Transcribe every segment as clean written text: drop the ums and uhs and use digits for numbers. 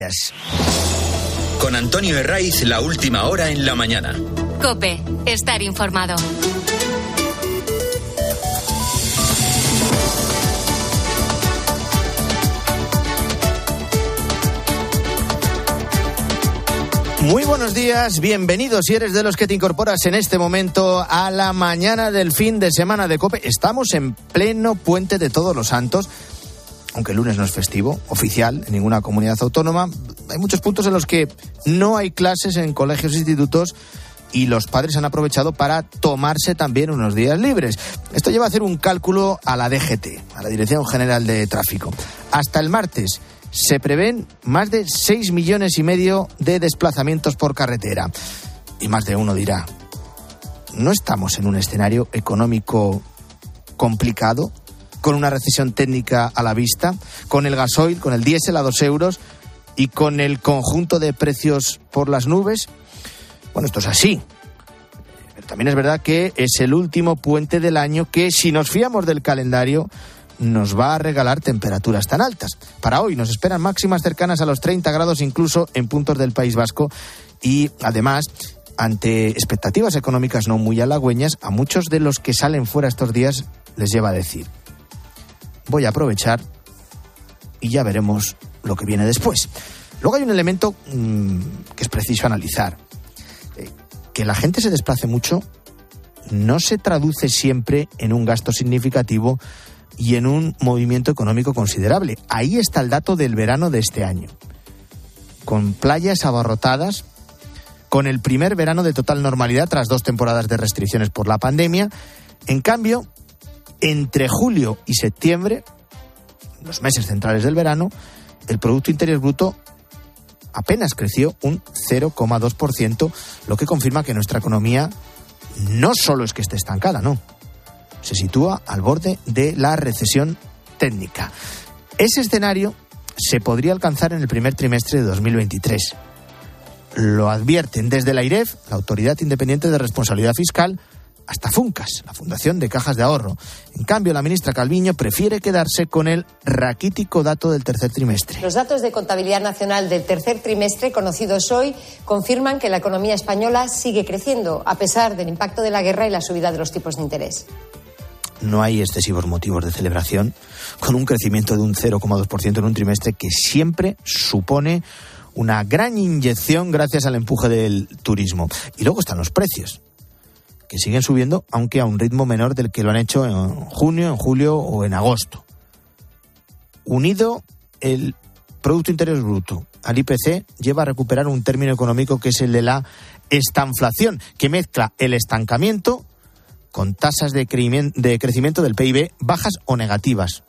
Con Antonio Herraiz, la última hora en la mañana. COPE, estar informado. Muy buenos días, bienvenidos si eres de los que te incorporas en este momento a la mañana del fin de semana de COPE. Estamos en pleno puente de Todos los Santos, aunque el lunes no es festivo oficial en ninguna comunidad autónoma. Hay muchos puntos en los que no hay clases en colegios e institutos y los padres han aprovechado para tomarse también unos días libres. Esto lleva a hacer un cálculo a la DGT, a la Dirección General de Tráfico. Hasta el martes se prevén más de 6,5 millones de desplazamientos por carretera. Y más de uno dirá, ¿no estamos en un escenario económico complicado? Con una recesión técnica a la vista, con el gasoil, con el diésel a 2 euros y con el conjunto de precios por las nubes. Bueno, esto es así. Pero también es verdad que es el último puente del año que, si nos fiamos del calendario, nos va a regalar temperaturas tan altas. Para hoy nos esperan máximas cercanas a los 30 grados incluso en puntos del País Vasco y además, ante expectativas económicas no muy halagüeñas, a muchos de los que salen fuera estos días les lleva a decir: voy a aprovechar y ya veremos lo que viene después. Luego hay un elemento que es preciso analizar. Que la gente se desplace mucho no se traduce siempre en un gasto significativo y en un movimiento económico considerable. Ahí está el dato del verano de este año. Con playas abarrotadas, con el primer verano de total normalidad tras 2 temporadas de restricciones por la pandemia. En cambio, entre julio y septiembre, los meses centrales del verano, el Producto Interior Bruto apenas creció un 0,2%, lo que confirma que nuestra economía no solo es que esté estancada, no. Se sitúa al borde de la recesión técnica. Ese escenario se podría alcanzar en el primer trimestre de 2023. Lo advierten desde la AIREF, la Autoridad Independiente de Responsabilidad Fiscal, hasta Funcas, la Fundación de Cajas de Ahorro. En cambio, la ministra Calviño prefiere quedarse con el raquítico dato del tercer trimestre. Los datos de contabilidad nacional del tercer trimestre, conocidos hoy, confirman que la economía española sigue creciendo, a pesar del impacto de la guerra y la subida de los tipos de interés. No hay excesivos motivos de celebración, con un crecimiento de un 0,2% en un trimestre que siempre supone una gran inyección gracias al empuje del turismo. Y luego están los precios, que siguen subiendo, aunque a un ritmo menor del que lo han hecho en junio, en julio o en agosto. Unido el Producto Interior Bruto al IPC, lleva a recuperar un término económico que es el de la estanflación, que mezcla el estancamiento con tasas de crecimiento del PIB bajas o negativas.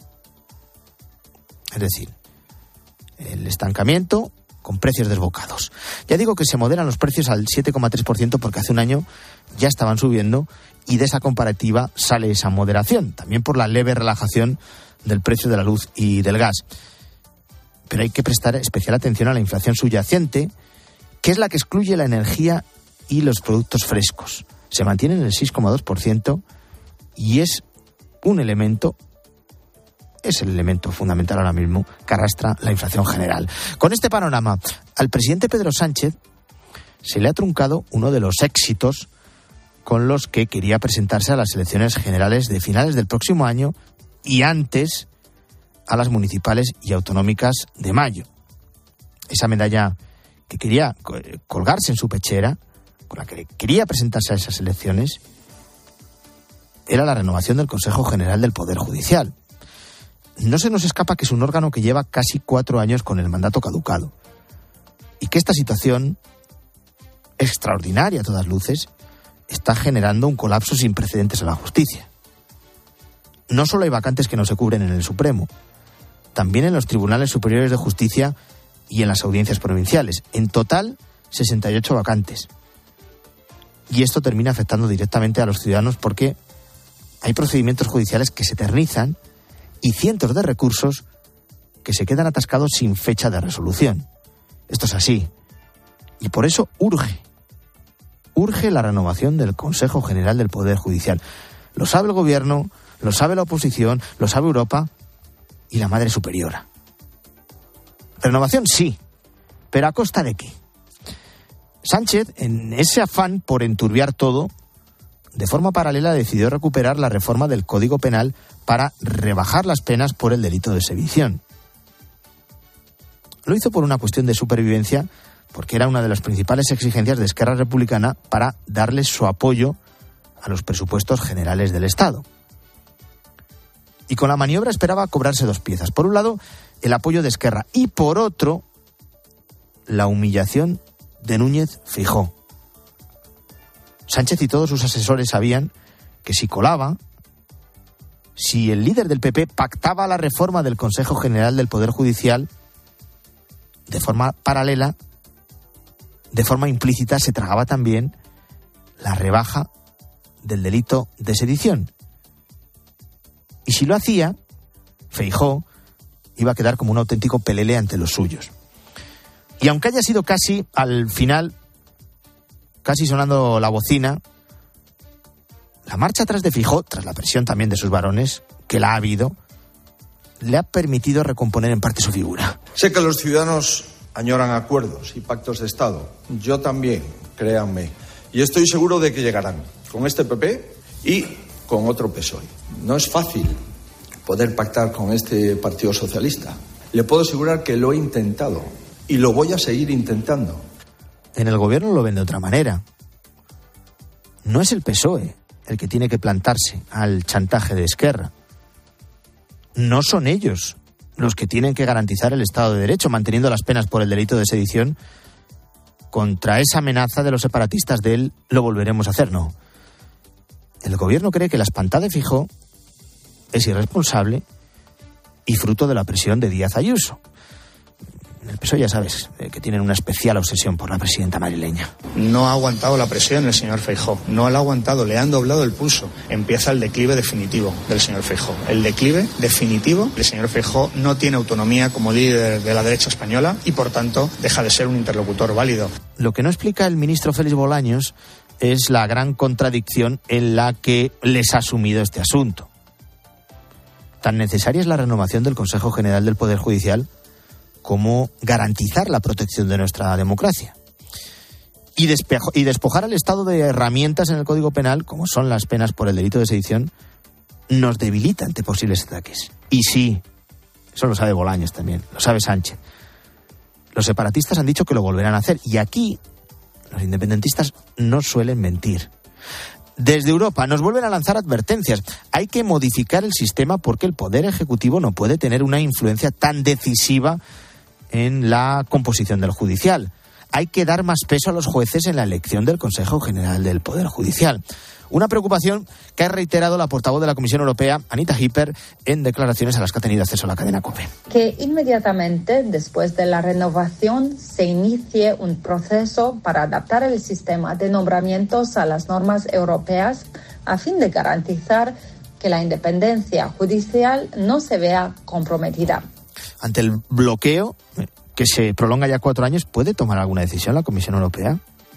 Es decir, el estancamiento con precios desbocados. Ya digo que se moderan los precios al 7,3% porque hace un año ya estaban subiendo y de esa comparativa sale esa moderación, también por la leve relajación del precio de la luz y del gas. Pero hay que prestar especial atención a la inflación subyacente, que es la que excluye la energía y los productos frescos. Se mantiene en el 6,2% y es el elemento fundamental ahora mismo que arrastra la inflación general. Con este panorama, al presidente Pedro Sánchez se le ha truncado uno de los éxitos con los que quería presentarse a las elecciones generales de finales del próximo año y antes a las municipales y autonómicas de mayo. Esa medalla que quería colgarse en su pechera, con la que quería presentarse a esas elecciones, era la renovación del Consejo General del Poder Judicial. No se nos escapa que es un órgano que lleva casi 4 años con el mandato caducado y que esta situación, extraordinaria a todas luces, está generando un colapso sin precedentes en la justicia. No solo hay vacantes que no se cubren en el Supremo, también en los tribunales superiores de justicia y en las audiencias provinciales. En total, 68 vacantes. Y esto termina afectando directamente a los ciudadanos porque hay procedimientos judiciales que se eternizan y cientos de recursos que se quedan atascados sin fecha de resolución. Esto es así. Y por eso urge la renovación del Consejo General del Poder Judicial. Lo sabe el Gobierno, lo sabe la oposición, lo sabe Europa y la Madre Superiora. Renovación sí, ¿Pero a costa de qué? Sánchez, en ese afán por enturbiar todo, de forma paralela decidió recuperar la reforma del Código Penal para rebajar las penas por el delito de sedición. Lo hizo por una cuestión de supervivencia, porque era una de las principales exigencias de Esquerra Republicana para darles su apoyo a los presupuestos generales del Estado. Y con la maniobra esperaba cobrarse dos piezas. Por un lado, el apoyo de Esquerra y por otro, la humillación de Núñez Feijóo. Sánchez y todos sus asesores sabían que si colaba, si el líder del PP pactaba la reforma del Consejo General del Poder Judicial, de forma paralela, de forma implícita, se tragaba también la rebaja del delito de sedición. Y si lo hacía, Feijóo iba a quedar como un auténtico pelele ante los suyos. Y aunque haya sido casi, al final, casi sonando la bocina, la marcha atrás de Feijóo, tras la presión también de sus varones, que la ha habido, le ha permitido recomponer en parte su figura. Sé que los ciudadanos añoran acuerdos y pactos de Estado. Yo también, créanme. Y estoy seguro de que llegarán con este PP y con otro PSOE. No es fácil poder pactar con este Partido Socialista. Le puedo asegurar que lo he intentado y lo voy a seguir intentando. En el gobierno lo ven de otra manera. No es el PSOE el que tiene que plantarse al chantaje de Esquerra. No son ellos los que tienen que garantizar el Estado de Derecho, manteniendo las penas por el delito de sedición. Contra esa amenaza de los separatistas de él, lo volveremos a hacer, no. El gobierno cree que la espantada de Feijóo es irresponsable y fruto de la presión de Díaz Ayuso. En el PSOE ya sabes que tienen una especial obsesión por la presidenta madrileña. No ha aguantado la presión el señor Feijóo, no la ha aguantado, le han doblado el pulso. Empieza el declive definitivo del señor Feijóo. El declive definitivo, el señor Feijóo no tiene autonomía como líder de la derecha española y por tanto deja de ser un interlocutor válido. Lo que no explica el ministro Félix Bolaños es la gran contradicción en la que les ha sumido este asunto. Tan necesaria es la renovación del Consejo General del Poder Judicial como garantizar la protección de nuestra democracia. Y despojar al Estado de herramientas en el Código Penal, como son las penas por el delito de sedición, nos debilita ante posibles ataques. Y sí, eso lo sabe Bolaños también, lo sabe Sánchez. Los separatistas han dicho que lo volverán a hacer. Y aquí los independentistas no suelen mentir. Desde Europa nos vuelven a lanzar advertencias. Hay que modificar el sistema porque el Poder Ejecutivo no puede tener una influencia tan decisiva en la composición del judicial. Hay que dar más peso a los jueces en la elección del Consejo General del Poder Judicial. Una preocupación que ha reiterado la portavoz de la Comisión Europea, Anita Hipper, en declaraciones a las que ha tenido acceso la cadena COPE. Que inmediatamente después de la renovación se inicie un proceso para adaptar el sistema de nombramientos a las normas europeas a fin de garantizar que la independencia judicial no se vea comprometida. Ante el bloqueo, que se prolonga ya 4 años, ¿puede tomar alguna decisión la Comisión Europea?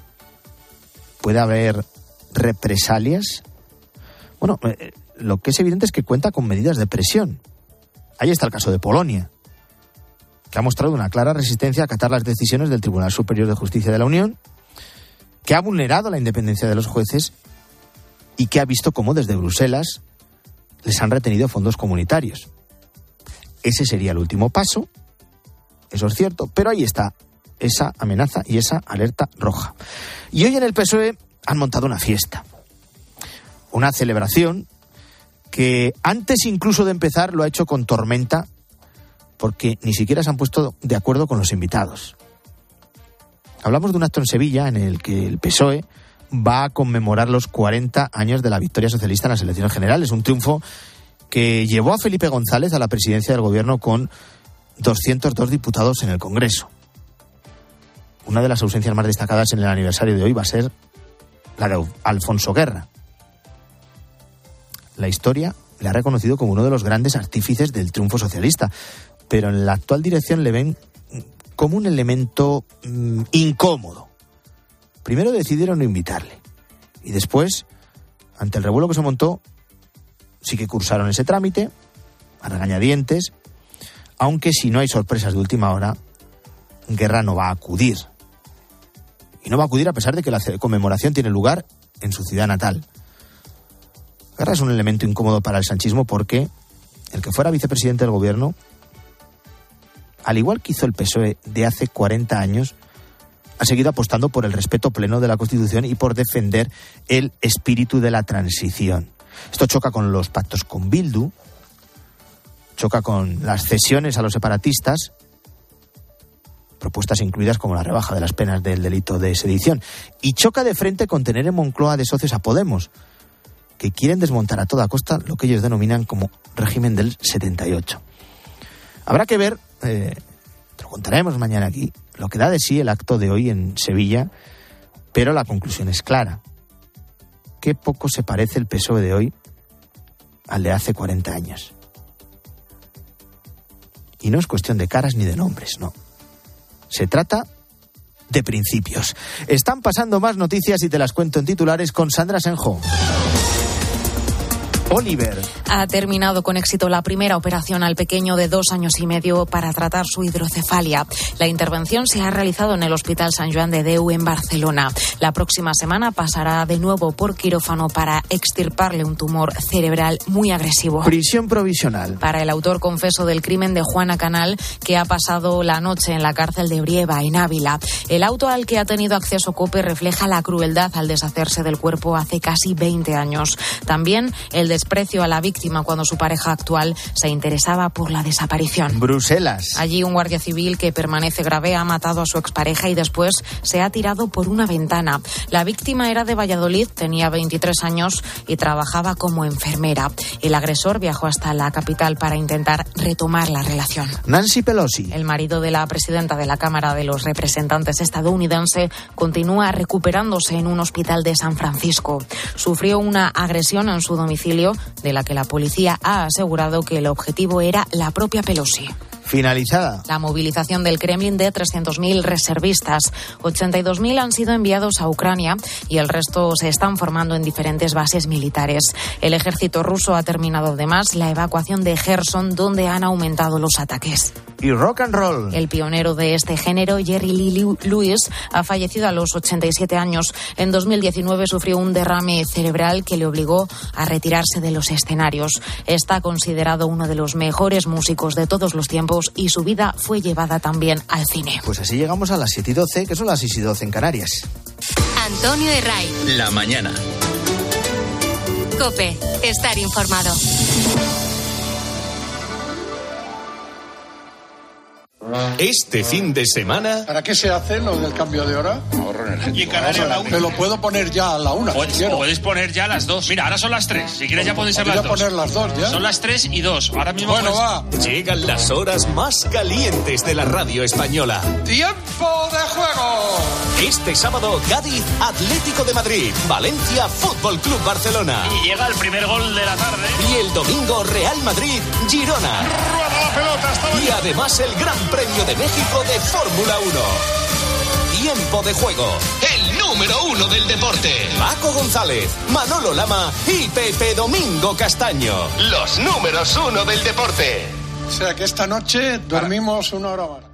¿Puede haber represalias? Bueno, lo que es evidente es que cuenta con medidas de presión. Ahí está el caso de Polonia, que ha mostrado una clara resistencia a acatar las decisiones del Tribunal Superior de Justicia de la Unión, que ha vulnerado la independencia de los jueces y que ha visto cómo desde Bruselas les han retenido fondos comunitarios. Ese sería el último paso, eso es cierto, pero ahí está esa amenaza y esa alerta roja. Y hoy en el PSOE han montado una fiesta, una celebración que antes incluso de empezar lo ha hecho con tormenta porque ni siquiera se han puesto de acuerdo con los invitados. Hablamos de un acto en Sevilla en el que el PSOE va a conmemorar los 40 años de la victoria socialista en las elecciones generales, un triunfo que llevó a Felipe González a la presidencia del gobierno con 202 diputados en el Congreso. Una de las ausencias más destacadas en el aniversario de hoy va a ser la de Alfonso Guerra. La historia le ha reconocido como uno de los grandes artífices del triunfo socialista, pero en la actual dirección le ven como un elemento incómodo. Primero decidieron no invitarle y después, ante el revuelo que se montó, sí que cursaron ese trámite a regañadientes, aunque si no hay sorpresas de última hora, Guerra no va a acudir. Y no va a acudir a pesar de que la conmemoración tiene lugar en su ciudad natal. Guerra es un elemento incómodo para el sanchismo porque el que fuera vicepresidente del gobierno, al igual que hizo el PSOE de hace 40 años, ha seguido apostando por el respeto pleno de la Constitución y por defender el espíritu de la transición. Esto choca con los pactos con Bildu, choca con las cesiones a los separatistas, propuestas incluidas como la rebaja de las penas del delito de sedición, y choca de frente con tener en Moncloa de socios a Podemos, que quieren desmontar a toda costa lo que ellos denominan como régimen del 78. Habrá que ver, te lo contaremos mañana aquí, lo que da de sí el acto de hoy en Sevilla, pero la conclusión es clara. Qué poco se parece el PSOE de hoy al de hace 40 años. Y no es cuestión de caras ni de nombres, no. Se trata de principios. Están pasando más noticias y te las cuento en titulares con Sandra Senjo. Oliver ha terminado con éxito la primera operación al pequeño de 2 años y medio para tratar su hidrocefalia. La intervención se ha realizado en el Hospital Sant Joan de Déu en Barcelona. La próxima semana pasará de nuevo por quirófano para extirparle un tumor cerebral muy agresivo. Prisión provisional para el autor confeso del crimen de Juana Canal, que ha pasado la noche en la cárcel de Brieva, en Ávila. El auto al que ha tenido acceso COPE refleja la crueldad al deshacerse del cuerpo hace casi 20 años. También el desprecio a la víctima cuando su pareja actual se interesaba por la desaparición. Bruselas. Allí un guardia civil que permanece grave ha matado a su expareja y después se ha tirado por una ventana. La víctima era de Valladolid, tenía 23 años y trabajaba como enfermera. El agresor viajó hasta la capital para intentar retomar la relación. Nancy Pelosi. El marido de la presidenta de la Cámara de los Representantes estadounidense continúa recuperándose en un hospital de San Francisco. Sufrió una agresión en su domicilio de la que la policía ha asegurado que el objetivo era la propia Pelosi. Finalizada la movilización del Kremlin de 300.000 reservistas. 82.000 han sido enviados a Ucrania y el resto se están formando en diferentes bases militares. El ejército ruso ha terminado además la evacuación de Gerson, donde han aumentado los ataques. Y rock and roll. El pionero de este género, Jerry Lee Lewis, ha fallecido a los 87 años. En 2019 sufrió un derrame cerebral que le obligó a retirarse de los escenarios. Está considerado uno de los mejores músicos de todos los tiempos y su vida fue llevada también al cine. Pues así llegamos a las 7:12, que son las 6:12 en Canarias. Antonio Herray. La mañana. COPE. Estar informado. Este fin de semana... ¿Para qué se hace lo del cambio de hora? Ahorro energético. Y en Canarias la 1. Me lo puedo poner ya a la 1. Puedes poner ya las 2. Mira, ahora son las 3. Si quieres ya pueden ser las 2. poner las 2 ya. Son las 3 y 2. Ahora mismo bueno, va. Llegan las horas más calientes de la radio española. ¡Tiempo de juego! Este sábado, Cádiz, Atlético de Madrid, Valencia, Fútbol Club Barcelona. Y llega el primer gol de la tarde. Y el domingo, Real Madrid, Girona. ¡Rueda la pelota! Y además el Gran Premio de México de Fórmula 1. Tiempo de juego. El número 1 del deporte. Paco González, Manolo Lama y Pepe Domingo Castaño. Los números 1 del deporte. O sea que esta noche dormimos 1 hora más.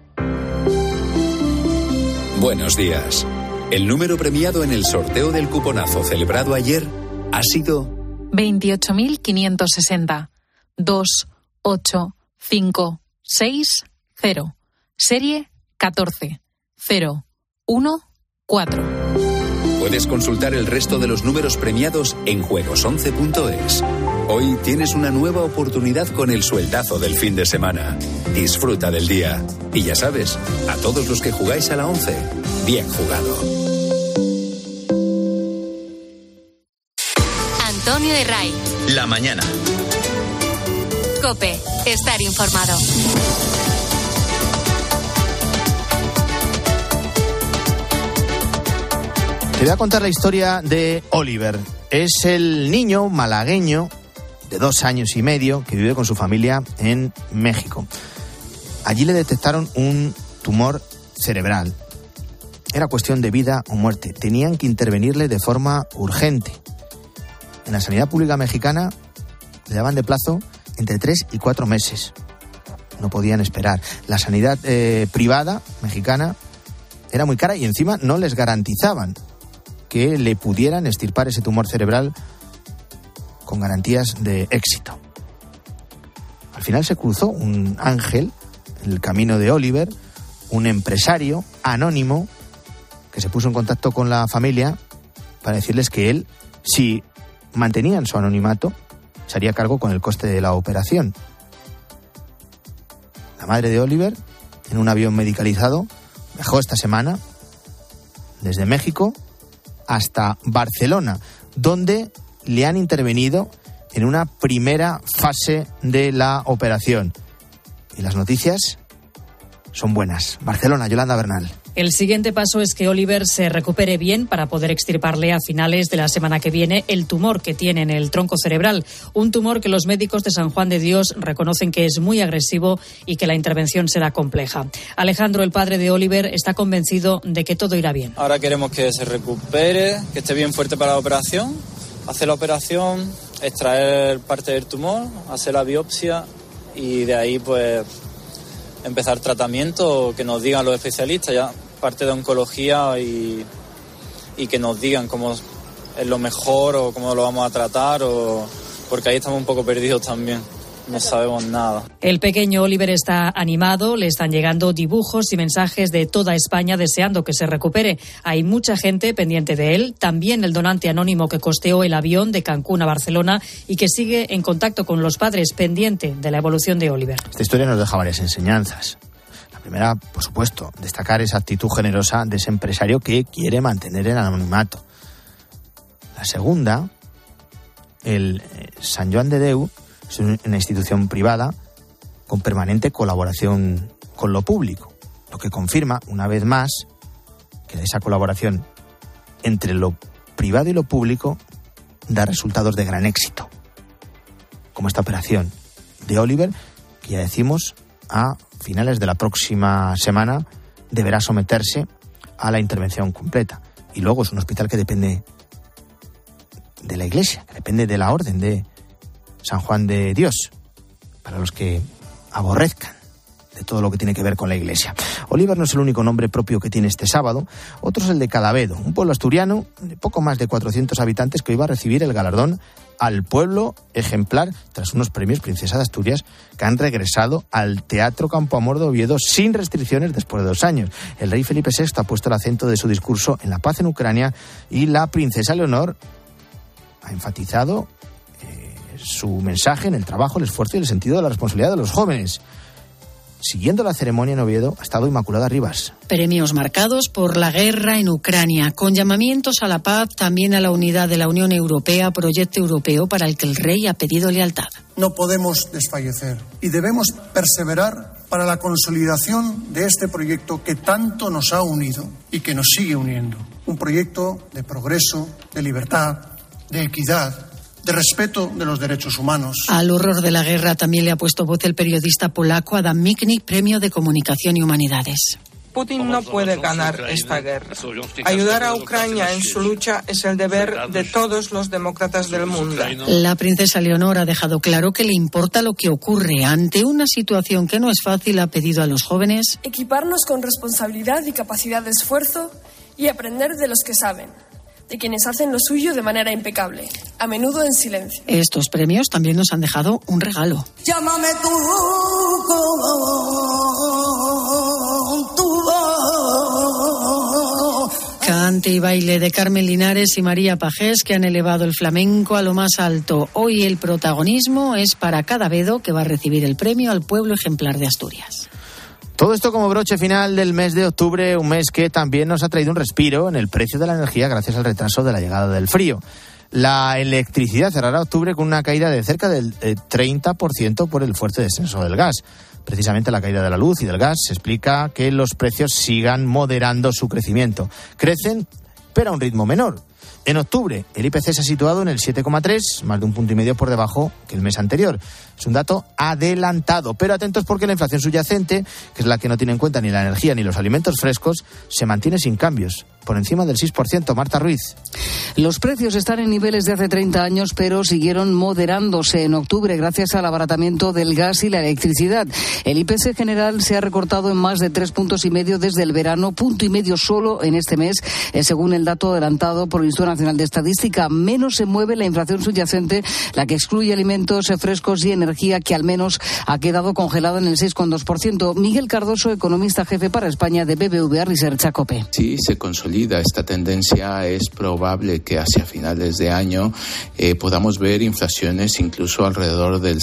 Buenos días. El número premiado en el sorteo del cuponazo celebrado ayer ha sido 28.560 28560. Serie 14014. Puedes consultar el resto de los números premiados en juegos11.es. Hoy tienes una nueva oportunidad con el sueldazo del fin de semana. Disfruta del día. Y ya sabes, a todos los que jugáis a la 11, bien jugado. Antonio Herray. La mañana. COPE. Estar informado. Te voy a contar la historia de Oliver. Es el niño malagueño de 2 años y medio que vive con su familia en México. Allí le detectaron un tumor cerebral. Era cuestión de vida o muerte. Tenían que intervenirle de forma urgente. En la sanidad pública mexicana le daban de plazo entre 3 y 4 meses. no podían esperar. La sanidad privada mexicana era muy cara y encima no les garantizaban que le pudieran extirpar ese tumor cerebral con garantías de éxito. Al final se cruzó un ángel en el camino de Oliver, un empresario anónimo que se puso en contacto con la familia para decirles que él, si mantenían su anonimato, se haría cargo con el coste de la operación. La madre de Oliver, en un avión medicalizado, viajó esta semana desde México hasta Barcelona, donde le han intervenido en una primera fase de la operación. Y las noticias son buenas. Barcelona, Yolanda Bernal. El siguiente paso es que Oliver se recupere bien para poder extirparle a finales de la semana que viene el tumor que tiene en el tronco cerebral. Un tumor que los médicos de San Juan de Dios reconocen que es muy agresivo y que la intervención será compleja. Alejandro, el padre de Oliver, está convencido de que todo irá bien. Ahora queremos que se recupere, que esté bien fuerte para la operación, hacer la operación, extraer parte del tumor, hacer la biopsia y de ahí pues empezar tratamiento, que nos digan los especialistas, ya parte de oncología y que nos digan cómo es lo mejor o cómo lo vamos a tratar, porque ahí estamos un poco perdidos también. No sabemos nada. El pequeño Oliver está animado, le están llegando dibujos y mensajes de toda España deseando que se recupere. Hay mucha gente pendiente de él, también el donante anónimo que costeó el avión de Cancún a Barcelona y que sigue en contacto con los padres, pendiente de la evolución de Oliver. Esta historia nos deja varias enseñanzas. La primera, por supuesto, destacar esa actitud generosa de ese empresario que quiere mantener el anonimato. La segunda, el Sant Joan de Déu es una institución privada con permanente colaboración con lo público, lo que confirma, una vez más, que esa colaboración entre lo privado y lo público da resultados de gran éxito, como esta operación de Oliver, que ya decimos, a finales de la próxima semana deberá someterse a la intervención completa. Y luego es un hospital que depende de la Iglesia, que depende de la orden de San Juan de Dios, para los que aborrezcan de todo lo que tiene que ver con la Iglesia. Oliver no es el único nombre propio que tiene este sábado. Otro es el de Cadavedo, un pueblo asturiano de poco más de 400 habitantes que hoy va a recibir el galardón al pueblo ejemplar tras unos premios Princesa de Asturias que han regresado al Teatro Campo Amor de Oviedo sin restricciones después de 2 años. El rey Felipe VI ha puesto el acento de su discurso en la paz en Ucrania y la princesa Leonor ha enfatizado su mensaje en el trabajo, el esfuerzo y el sentido de la responsabilidad de los jóvenes. Siguiendo la ceremonia en Oviedo ha estado Inmaculada Rivas. Premios marcados por la guerra en Ucrania, con llamamientos a la paz, también a la unidad de la Unión Europea, proyecto europeo para el que el rey ha pedido lealtad. No podemos desfallecer y debemos perseverar para la consolidación de este proyecto que tanto nos ha unido y que nos sigue uniendo. Un proyecto de progreso, de libertad, de equidad, de respeto de los derechos humanos. Al horror de la guerra también le ha puesto voz el periodista polaco Adam Michnik, Premio de Comunicación y Humanidades. Putin no puede ganar esta guerra. Ayudar a Ucrania en su lucha es el deber de todos los demócratas del mundo. La princesa Leonor ha dejado claro que le importa lo que ocurre. Ante una situación que no es fácil, ha pedido a los jóvenes equiparnos con responsabilidad y capacidad de esfuerzo y aprender de los que saben, de quienes hacen lo suyo de manera impecable, a menudo en silencio. Estos premios también nos han dejado un regalo. Llámame tú con tu voz. Cante y baile de Carmen Linares y María Pajés, que han elevado el flamenco a lo más alto. Hoy el protagonismo es para Cadavedo, que va a recibir el premio al pueblo ejemplar de Asturias. Todo esto como broche final del mes de octubre, un mes que también nos ha traído un respiro en el precio de la energía gracias al retraso de la llegada del frío. La electricidad cerrará octubre con una caída de cerca del 30% por el fuerte descenso del gas. Precisamente la caída de la luz y del gas explica que los precios sigan moderando su crecimiento. Crecen, pero a un ritmo menor. En octubre, el IPC se ha situado en el 7,3, más de 1,5 puntos por debajo que el mes anterior. Es un dato adelantado, pero atentos porque la inflación subyacente, que es la que no tiene en cuenta ni la energía ni los alimentos frescos, se mantiene sin cambios. por encima del 6%. Marta Ruiz. Los precios están en niveles de hace 30 años, pero siguieron moderándose en octubre gracias al abaratamiento del gas y la electricidad. El IPC general se ha recortado en más de 3,5 puntos desde el verano, 1,5 puntos solo en este mes, según el dato adelantado por el Instituto Nacional de Estadística. Menos se mueve la inflación subyacente, la que excluye alimentos frescos y energía, que al menos ha quedado congelada en el 6,2%. Miguel Cardoso, economista jefe para España de BBVA Research COPE. Sí, se consolida esta tendencia. Es probable que hacia finales de año podamos ver inflaciones incluso alrededor del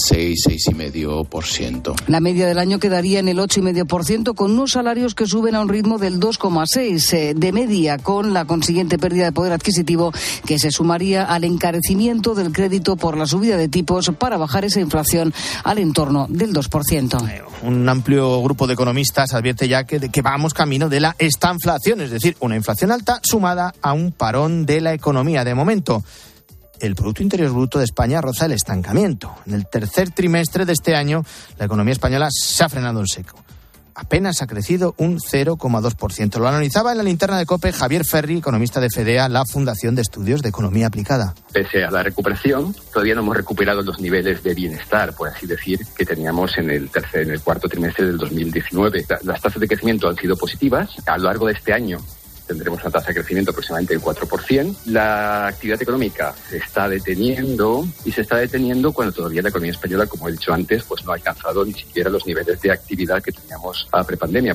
6,5%. La media del año quedaría en el 8,5%, con unos salarios que suben a un ritmo del 2,6% de media, con la consiguiente pérdida de poder adquisitivo que se sumaría al encarecimiento del crédito por la subida de tipos para bajar esa inflación al entorno del 2%. Un amplio grupo de economistas advierte ya que vamos camino de la estanflación, es decir, una inflación alta sumada a un parón de la economía. De momento, el Producto Interior Bruto de España roza el estancamiento. En el tercer trimestre de este año, la economía española se ha frenado en seco. Apenas ha crecido un 0,2%. Lo analizaba en la linterna de COPE Javier Ferri, economista de FEDEA, la Fundación de Estudios de Economía Aplicada. Pese a la recuperación, todavía no hemos recuperado los niveles de bienestar, por así decir, que teníamos en el cuarto trimestre del 2019. Las tasas de crecimiento han sido positivas. A lo largo de este año tendremos una tasa de crecimiento aproximadamente del 4%. La actividad económica se está deteniendo, y se está deteniendo cuando todavía la economía española, como he dicho antes, pues no ha alcanzado ni siquiera los niveles de actividad que teníamos a prepandemia.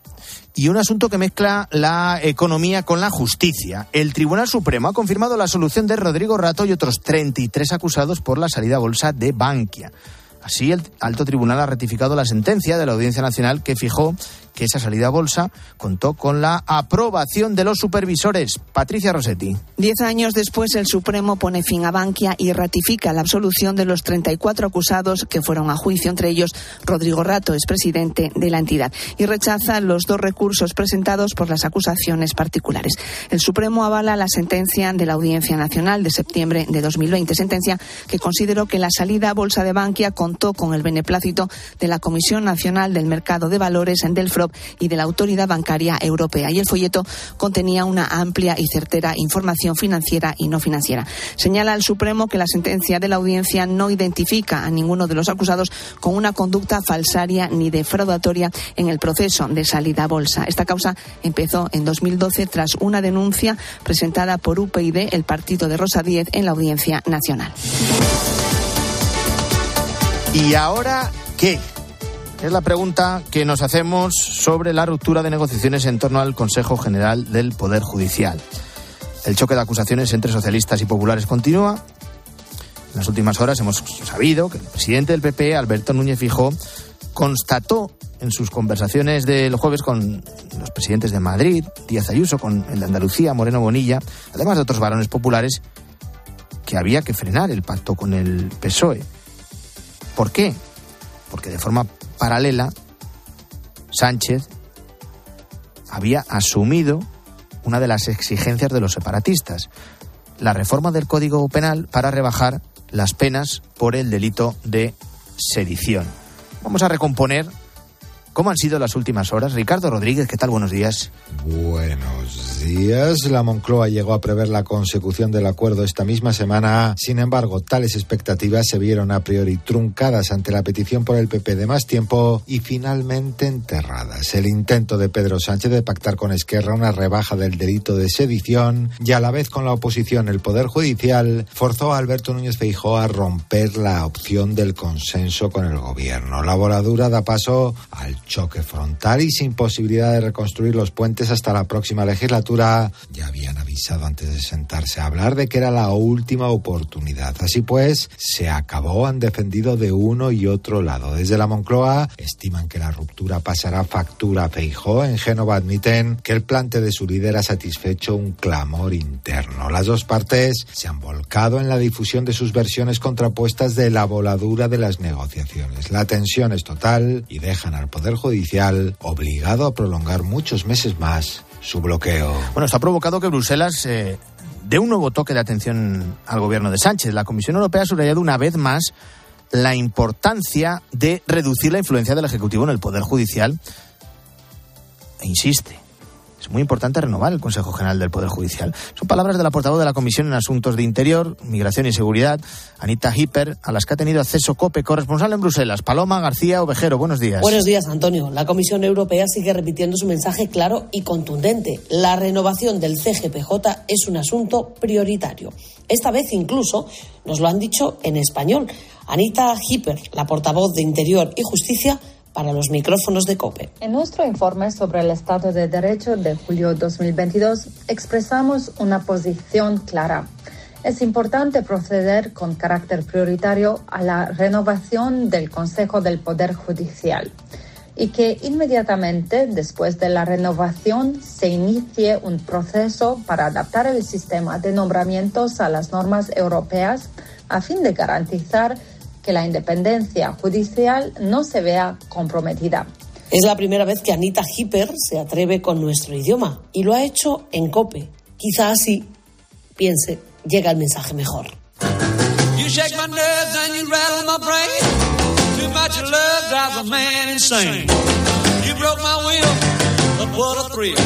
Y un asunto que mezcla la economía con la justicia. El Tribunal Supremo ha confirmado la absolución de Rodrigo Rato y otros 33 acusados por la salida a bolsa de Bankia. Así, el alto tribunal ha ratificado la sentencia de la Audiencia Nacional que fijó que esa salida a bolsa contó con la aprobación de los supervisores. Patricia Rossetti. 10 años después, el Supremo pone fin a Bankia y ratifica la absolución de los 34 acusados que fueron a juicio, entre ellos Rodrigo Rato, expresidente de la entidad, y rechaza los 2 recursos presentados por las acusaciones particulares. El Supremo avala la sentencia de la Audiencia Nacional de septiembre de 2020, sentencia que consideró que la salida a bolsa de Bankia contó con el beneplácito de la Comisión Nacional del Mercado de Valores, del FROB, y de la Autoridad Bancaria Europea. Y el folleto contenía una amplia y certera información financiera y no financiera. Señala el Supremo que la sentencia de la audiencia no identifica a ninguno de los acusados con una conducta falsaria ni defraudatoria en el proceso de salida a bolsa. Esta causa empezó en 2012 tras una denuncia presentada por UPyD, el partido de Rosa Díez, en la Audiencia Nacional. ¿Y ahora qué? Es la pregunta que nos hacemos sobre la ruptura de negociaciones en torno al Consejo General del Poder Judicial. El choque de acusaciones entre socialistas y populares continúa. En las últimas horas hemos sabido que el presidente del PP, Alberto Núñez Feijóo, constató en sus conversaciones del jueves con los presidentes de Madrid, Díaz Ayuso, con el de Andalucía, Moreno Bonilla, además de otros varones populares, que había que frenar el pacto con el PSOE. ¿Por qué? Porque de forma paralela, Sánchez había asumido una de las exigencias de los separatistas, la reforma del Código Penal para rebajar las penas por el delito de sedición. Vamos a recomponer cómo han sido las últimas horas. Ricardo Rodríguez, ¿qué tal? Buenos días. Buenos días. La Moncloa llegó a prever la consecución del acuerdo esta misma semana. Sin embargo, tales expectativas se vieron a priori truncadas ante la petición por el PP de más tiempo y finalmente enterradas. El intento de Pedro Sánchez de pactar con Esquerra una rebaja del delito de sedición y a la vez con la oposición el Poder Judicial forzó a Alberto Núñez Feijóo a romper la opción del consenso con el gobierno. La voladura da paso al choque frontal y sin posibilidad de reconstruir los puentes hasta la próxima legislatura. Ya habían avisado antes de sentarse a hablar de que era la última oportunidad. Así pues, se acabó, han defendido de uno y otro lado. Desde la Moncloa estiman que la ruptura pasará factura a Feijóo. En Génova admiten que el plante de su líder ha satisfecho un clamor interno. Las dos partes se han volcado en la difusión de sus versiones contrapuestas de la voladura de las negociaciones. La tensión es total y dejan al Poder Judicial obligado a prolongar muchos meses más su bloqueo. Bueno, esto ha provocado que Bruselas dé un nuevo toque de atención al gobierno de Sánchez. La Comisión Europea ha subrayado una vez más la importancia de reducir la influencia del Ejecutivo en el Poder Judicial e insiste, es muy importante renovar el Consejo General del Poder Judicial. Son palabras de la portavoz de la Comisión en Asuntos de Interior, Migración y Seguridad, Anita Hipper, a las que ha tenido acceso COPE, corresponsal en Bruselas. Paloma García Ovejero, buenos días. Buenos días, Antonio. La Comisión Europea sigue repitiendo su mensaje claro y contundente. La renovación del CGPJ es un asunto prioritario. Esta vez incluso nos lo han dicho en español. Anita Hipper, la portavoz de Interior y Justicia, para los micrófonos de COPE. En nuestro informe sobre el Estado de Derecho de julio 2022 expresamos una posición clara. Es importante proceder con carácter prioritario a la renovación del Consejo del Poder Judicial y que inmediatamente después de la renovación se inicie un proceso para adaptar el sistema de nombramientos a las normas europeas a fin de garantizar que la independencia judicial no se vea comprometida. Es la primera vez que Anita Hipper se atreve con nuestro idioma y lo ha hecho en COPE. Quizá así, piense, llega el mensaje mejor. You shake my nerves and you rattle my brain. Too much love drives a man insane. You broke my will, but what a thrill.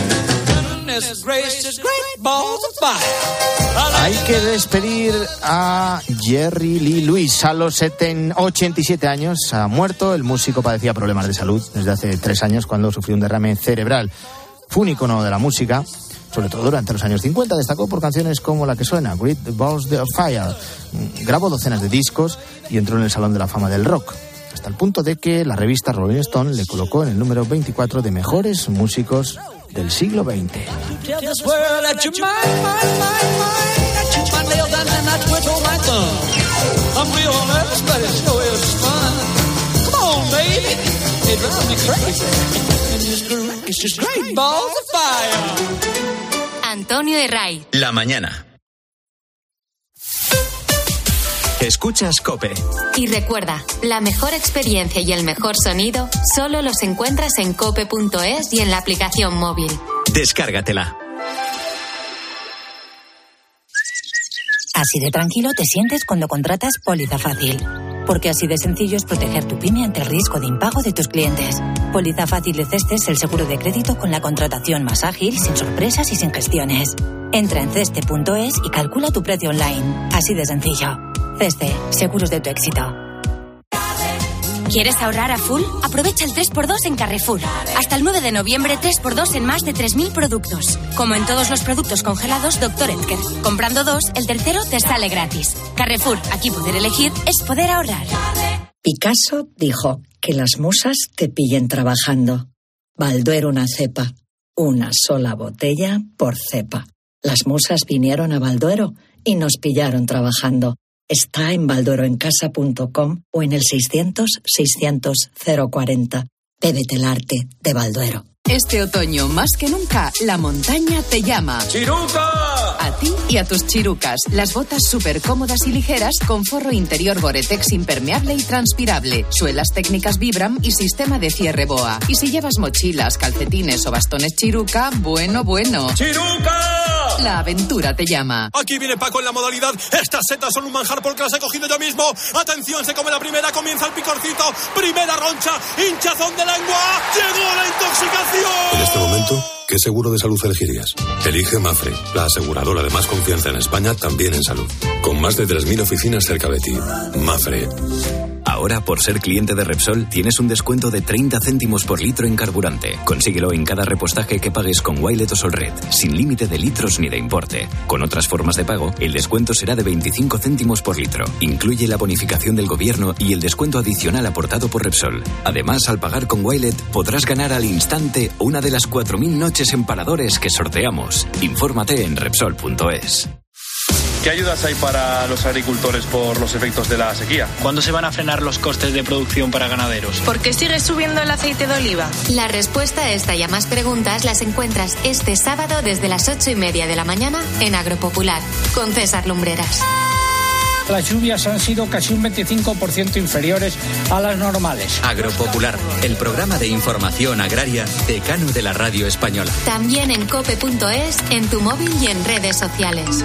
Hay que despedir a Jerry Lee Lewis. A los 87 años ha muerto. El músico padecía problemas de salud desde hace 3 años cuando sufrió un derrame cerebral. Fue un icono de la música, sobre todo durante los años 50. Destacó por canciones como la que suena, Great Balls of Fire. Grabó docenas de discos y entró en el Salón de la Fama del Rock, hasta el punto de que la revista Rolling Stone le colocó en el número 24 de mejores músicos del siglo XX. Antonio y Ray. La mañana. Escuchas COPE. Y recuerda, la mejor experiencia y el mejor sonido solo los encuentras en cope.es y en la aplicación móvil. Descárgatela. Así de tranquilo te sientes cuando contratas Póliza Fácil. Porque así de sencillo es proteger tu pyme ante el riesgo de impago de tus clientes. Póliza Fácil de CESTE es el seguro de crédito con la contratación más ágil, sin sorpresas y sin gestiones. Entra en ceste.es y calcula tu precio online. Así de sencillo. CESTE, seguros de tu éxito. ¿Quieres ahorrar a full? Aprovecha el 3x2 en Carrefour. Hasta el 9 de noviembre, 3x2 en más de 3.000 productos. Como en todos los productos congelados Dr. Edgar. Comprando 2, el tercero te sale gratis. Carrefour, aquí poder elegir es poder ahorrar. Picasso dijo que las musas te pillen trabajando. Balduero una cepa. Una sola botella por cepa. Las musas vinieron a Balduero y nos pillaron trabajando. Está en baldueroencasa.com o en el 600-600-040. Bébete el arte de Balduero. Este otoño, más que nunca, la montaña te llama. ¡Chiruca! A ti y a tus chirucas. Las botas súper cómodas y ligeras con forro interior Gore-Tex impermeable y transpirable, suelas técnicas Vibram y sistema de cierre BOA. Y si llevas mochilas, calcetines o bastones Chiruca, bueno. ¡Chiruca! La aventura te llama. Aquí viene Paco en la modalidad. Estas setas son un manjar porque las he cogido yo mismo. Atención, se come la primera, comienza el picorcito. Primera roncha, hinchazón de lengua. Llegó la intoxicación. En este momento, ¿qué seguro de salud elegirías? Elige Mafre, la aseguradora de más confianza en España, también en salud. Con más de 3.000 oficinas cerca de ti. Mafre. Ahora, por ser cliente de Repsol, tienes un descuento de 30 céntimos por litro en carburante. Consíguelo en cada repostaje que pagues con Wilet o Solred, sin límite de litros ni de importe. Con otras formas de pago, el descuento será de 25 céntimos por litro. Incluye la bonificación del gobierno y el descuento adicional aportado por Repsol. Además, al pagar con Wilet, podrás ganar al instante una de las 4.000 noches en paradores que sorteamos. Infórmate en Repsol.es. ¿Qué ayudas hay para los agricultores por los efectos de la sequía? ¿Cuándo se van a frenar los costes de producción para ganaderos? ¿Por qué sigue subiendo el aceite de oliva? La respuesta a esta y a más preguntas las encuentras este sábado desde las 8:30 de la mañana en Agropopular, con César Lumbreras. Las lluvias han sido casi un 25% inferiores a las normales. Agropopular, el programa de información agraria decano de la radio española. También en cope.es, en tu móvil y en redes sociales.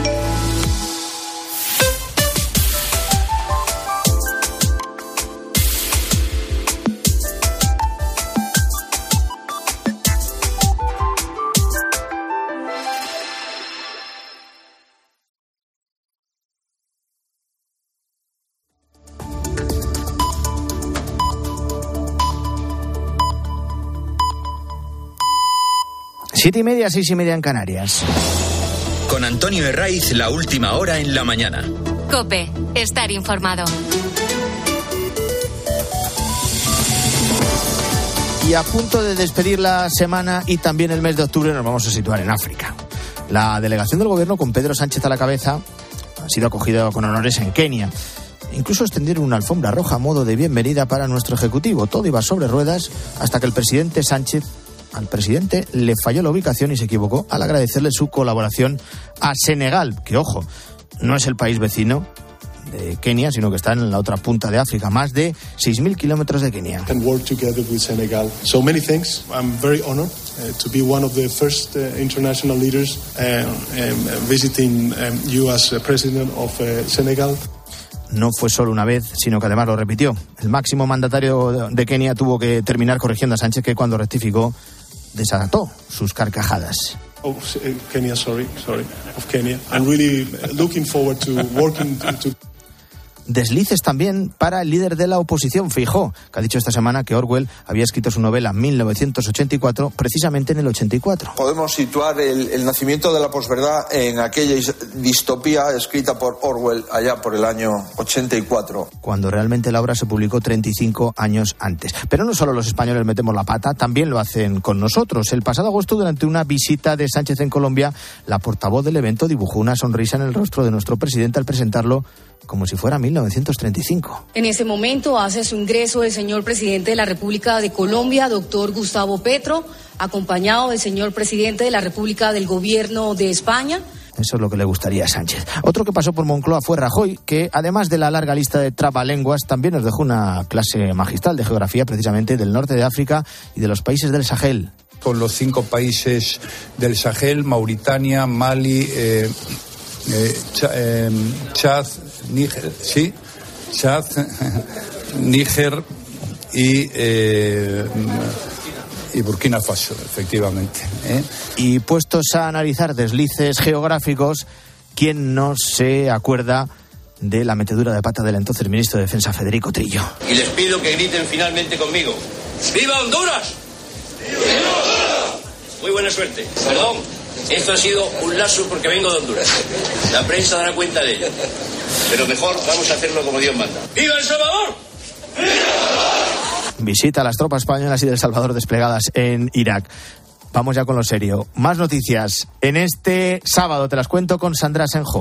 7:30, 6:30 en Canarias. Con Antonio Herraiz, la última hora en la mañana. COPE, estar informado. Y a punto de despedir la semana y también el mes de octubre nos vamos a situar en África. La delegación del gobierno con Pedro Sánchez a la cabeza ha sido acogida con honores en Kenia. Incluso extendieron una alfombra roja a modo de bienvenida para nuestro ejecutivo. Todo iba sobre ruedas hasta que al presidente le falló la ubicación y se equivocó al agradecerle su colaboración a Senegal, que ojo, no es el país vecino de Kenia, sino que está en la otra punta de África, más de 6.000 kilómetros de Kenia. And work together with Senegal. So many thanks. I'm very honored to be one of the first international leaders visiting you as president of Senegal. No fue solo una vez, sino que además lo repitió. El máximo mandatario de Kenia tuvo que terminar corrigiendo a Sánchez, que cuando rectificó desató sus carcajadas. Oh, Kenya, sorry, of Kenya. I'm really looking forward to working to... Deslices también para el líder de la oposición, Feijóo, que ha dicho esta semana que Orwell había escrito su novela 1984 precisamente en el 84. Podemos situar el nacimiento de la posverdad en aquella distopía escrita por Orwell allá por el año 84. Cuando realmente la obra se publicó 35 años antes. Pero no solo los españoles metemos la pata, también lo hacen con nosotros. El pasado agosto, durante una visita de Sánchez en Colombia, la portavoz del evento dibujó una sonrisa en el rostro de nuestro presidente al presentarlo como si fuera 1935. En ese momento hace su ingreso el señor presidente de la República de Colombia, doctor Gustavo Petro, acompañado del señor presidente de la República del Gobierno de España. Eso es lo que le gustaría a Sánchez. Otro que pasó por Moncloa fue Rajoy, que además de la larga lista de trabalenguas, también nos dejó una clase magistral de geografía, precisamente del norte de África y de los países del Sahel. Con los 5 países del Sahel, Mauritania, Mali, Chad, Níger y Burkina Faso, efectivamente. Y puestos a analizar deslices geográficos, ¿quién no se acuerda de la metedura de pata del entonces ministro de Defensa, Federico Trillo? Y les pido que griten finalmente conmigo: ¡Viva Honduras! ¡Viva Honduras! Muy buena suerte. Perdón, esto ha sido un lapsus porque vengo de Honduras. La prensa dará cuenta de ello. Pero mejor vamos a hacerlo como Dios manda. ¡Viva El Salvador! Visita a las tropas españolas y del Salvador desplegadas en Irak. Vamos ya con lo serio. Más noticias. En este sábado te las cuento con Sandra Senjo.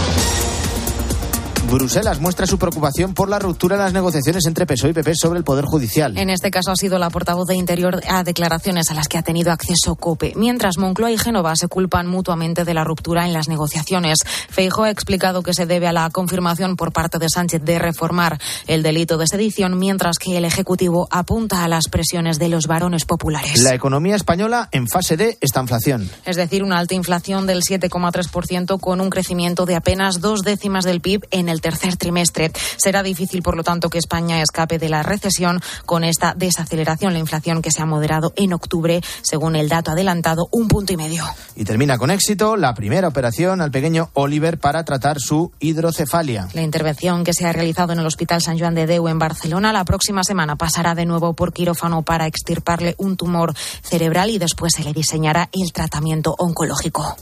Bruselas muestra su preocupación por la ruptura en las negociaciones entre PSOE y PP sobre el Poder Judicial. En este caso ha sido la portavoz de Interior a declaraciones a las que ha tenido acceso COPE. Mientras Moncloa y Génova se culpan mutuamente de la ruptura en las negociaciones. Feijóo ha explicado que se debe a la confirmación por parte de Sánchez de reformar el delito de sedición, mientras que el Ejecutivo apunta a las presiones de los varones populares. La economía española en fase de estanflación. Es decir, una alta inflación del 7,3% con un crecimiento de apenas 0,2 del PIB en el tercer trimestre. Será difícil, por lo tanto, que España escape de la recesión con esta desaceleración. La inflación que se ha moderado en octubre, según el dato adelantado, 1,5 puntos. Y termina con éxito la primera operación al pequeño Oliver para tratar su hidrocefalia. La intervención que se ha realizado en el Hospital Sant Joan de Déu en Barcelona la próxima semana pasará de nuevo por quirófano para extirparle un tumor cerebral y después se le diseñará el tratamiento oncológico.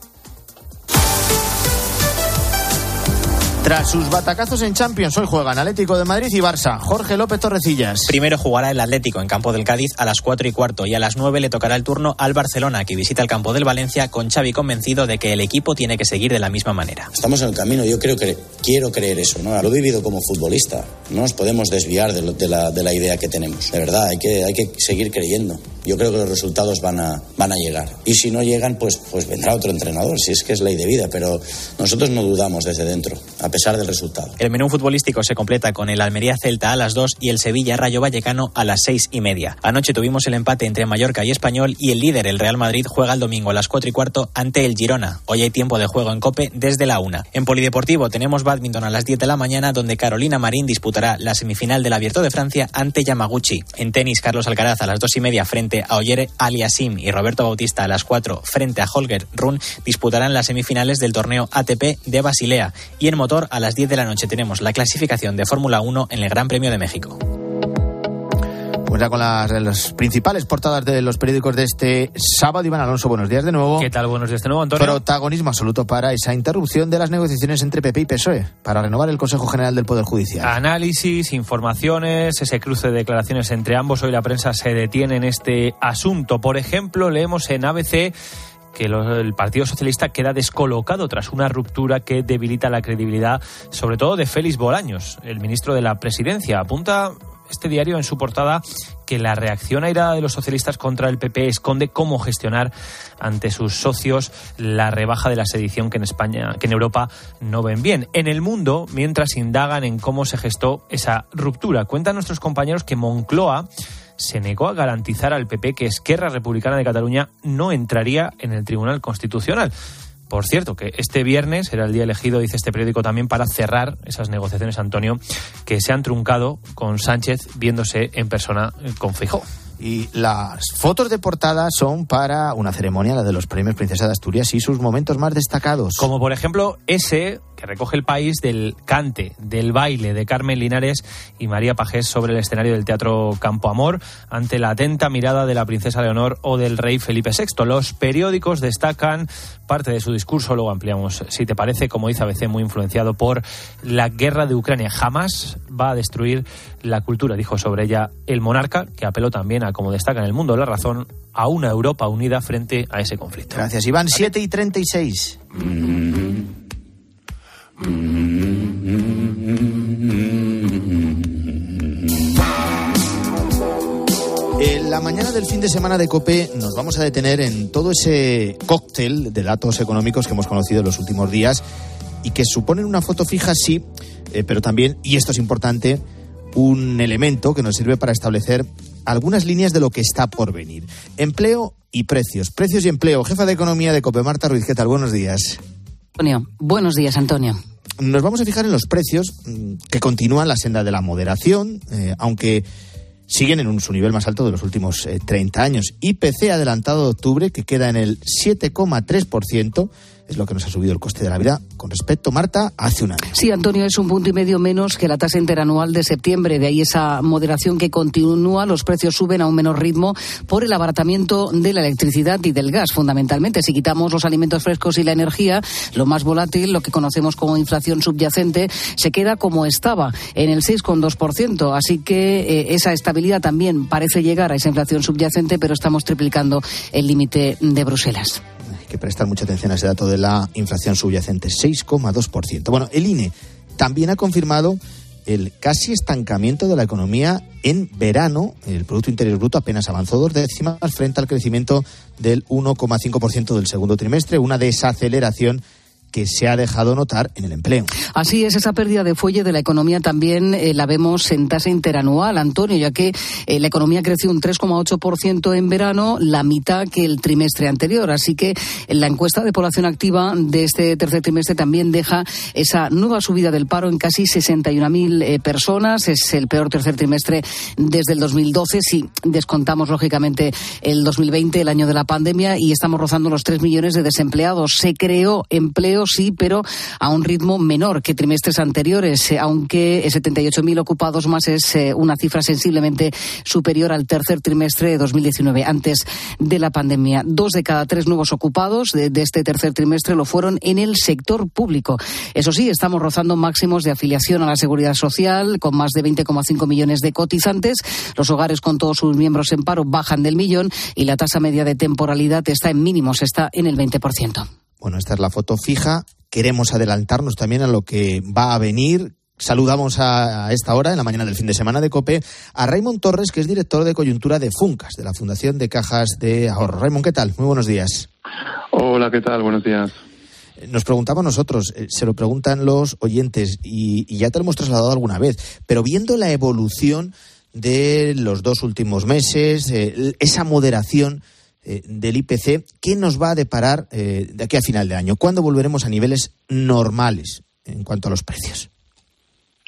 Tras sus batacazos en Champions, hoy juegan Atlético de Madrid y Barça. Jorge López Torrecillas. Primero jugará el Atlético en campo del Cádiz a las 4:15 y a las 9 le tocará el turno al Barcelona, que visita el campo del Valencia con Xavi convencido de que el equipo tiene que seguir de la misma manera. Estamos en el camino, yo quiero creer eso, ¿no? Lo he vivido como futbolista, no nos podemos desviar de la idea que tenemos. De verdad, hay que seguir creyendo. Yo creo que los resultados van a llegar. Y si no llegan, pues vendrá otro entrenador, si es que es ley de vida, pero nosotros no dudamos desde dentro, a pesar del resultado. El menú futbolístico se completa con el Almería Celta a las 2 y el Sevilla Rayo Vallecano a las 6:30. Anoche tuvimos el empate entre Mallorca y Español y el líder, el Real Madrid, juega el domingo a las 4:15 ante el Girona. Hoy hay tiempo de juego en COPE desde la 1. En polideportivo tenemos bádminton a las 10 de la mañana, donde Carolina Marín disputará la semifinal del Abierto de Francia ante Yamaguchi. En tenis, Carlos Alcaraz a las 2:30 frente a Oyer Aliassime y Roberto Bautista a las 4 frente a Holger Rune disputarán las semifinales del torneo ATP de Basilea. Y en motor, a las 10 de la noche tenemos la clasificación de Fórmula 1 en el Gran Premio de México. Vamos ya con las principales portadas de los periódicos de este sábado. Iván Alonso, buenos días de nuevo. ¿Qué tal? Buenos días de nuevo, Antonio. Protagonismo absoluto para esa interrupción de las negociaciones entre PP y PSOE para renovar el Consejo General del Poder Judicial. Análisis, informaciones, ese cruce de declaraciones entre ambos. Hoy la prensa se detiene en este asunto. Por ejemplo, leemos en ABC que el Partido Socialista queda descolocado tras una ruptura que debilita la credibilidad, sobre todo de Félix Bolaños, el ministro de la Presidencia. Apunta este diario en su portada que la reacción airada de los socialistas contra el PP esconde cómo gestionar ante sus socios la rebaja de la sedición que en Europa no ven bien. En El Mundo, mientras indagan en cómo se gestó esa ruptura, cuentan nuestros compañeros que Moncloa se negó a garantizar al PP que Esquerra Republicana de Cataluña no entraría en el Tribunal Constitucional. Por cierto, que este viernes era el día elegido, dice este periódico, también para cerrar esas negociaciones, Antonio, que se han truncado con Sánchez viéndose en persona con Feijóo. Y las fotos de portada son para una ceremonia, la de los premios Princesa de Asturias, y sus momentos más destacados. Como por ejemplo ese que recoge El País del cante, del baile de Carmen Linares y María Pajés sobre el escenario del Teatro Campo Amor ante la atenta mirada de la princesa Leonor o del rey Felipe VI. Los periódicos destacan parte de su discurso, luego ampliamos, si te parece, como dice ABC, muy influenciado por la guerra de Ucrania. Jamás va a destruir la cultura, dijo sobre ella el monarca, que apeló también a, como destaca en El Mundo La Razón, a una Europa unida frente a ese conflicto. Gracias, Iván. 7:36. En la mañana del fin de semana de COPE nos vamos a detener en todo ese cóctel de datos económicos que hemos conocido en los últimos días y que suponen una foto fija, sí, pero también, y esto es importante, un elemento que nos sirve para establecer algunas líneas de lo que está por venir. Empleo y precios. Precios y empleo. Jefa de Economía de COPE, Marta Ruiz, ¿qué tal? Buenos días. Antonio, buenos días, Antonio. Nos vamos a fijar en los precios que continúan la senda de la moderación, aunque siguen en su nivel más alto de los últimos 30 años. IPC adelantado de octubre, que queda en el 7,3%, es lo que nos ha subido el coste de la vida con respecto, Marta, a hace un año. Sí, Antonio, es 1,5 puntos menos que la tasa interanual de septiembre. De ahí esa moderación que continúa. Los precios suben a un menor ritmo por el abaratamiento de la electricidad y del gas, fundamentalmente. Si quitamos los alimentos frescos y la energía, lo más volátil, lo que conocemos como inflación subyacente, se queda como estaba, en el 6,2%. Así que esa estabilidad también parece llegar a esa inflación subyacente, pero estamos triplicando el límite de Bruselas. Hay que prestar mucha atención a ese dato de la inflación subyacente, 6,2%. Bueno, el INE también ha confirmado el casi estancamiento de la economía en verano. El Producto Interior Bruto apenas avanzó 2 décimas frente al crecimiento del 1,5% del segundo trimestre, una desaceleración que se ha dejado notar en el empleo. Así es, esa pérdida de fuelle de la economía también la vemos en tasa interanual, Antonio, ya que la economía creció un 3,8% en verano, la mitad que el trimestre anterior. Así que la encuesta de población activa de este tercer trimestre también deja esa nueva subida del paro en casi 61.000 personas. Es el peor tercer trimestre desde el 2012, si descontamos lógicamente el 2020, el año de la pandemia, y estamos rozando los 3 millones de desempleados. Se creó empleo, sí, pero a un ritmo menor que trimestres anteriores, aunque 78.000 ocupados más es una cifra sensiblemente superior al tercer trimestre de 2019, antes de la pandemia. 2 de cada 3 nuevos ocupados de este tercer trimestre lo fueron en el sector público. Eso sí, estamos rozando máximos de afiliación a la Seguridad Social, con más de 20,5 millones de cotizantes. Los hogares con todos sus miembros en paro bajan del millón y la tasa media de temporalidad está en mínimos, está en el 20%. Bueno, esta es la foto fija. Queremos adelantarnos también a lo que va a venir. Saludamos a esta hora, en la mañana del fin de semana de COPE, a Raimon Torres, que es director de coyuntura de Funcas, de la Fundación de Cajas de Ahorro. Raimon, ¿qué tal? Muy buenos días. Hola, ¿qué tal? Buenos días. Nos preguntamos nosotros, se lo preguntan los oyentes y ya te lo hemos trasladado alguna vez, pero viendo la evolución de los 2 últimos meses, esa moderación del IPC, ¿qué nos va a deparar de aquí a final de año? ¿Cuándo volveremos a niveles normales en cuanto a los precios?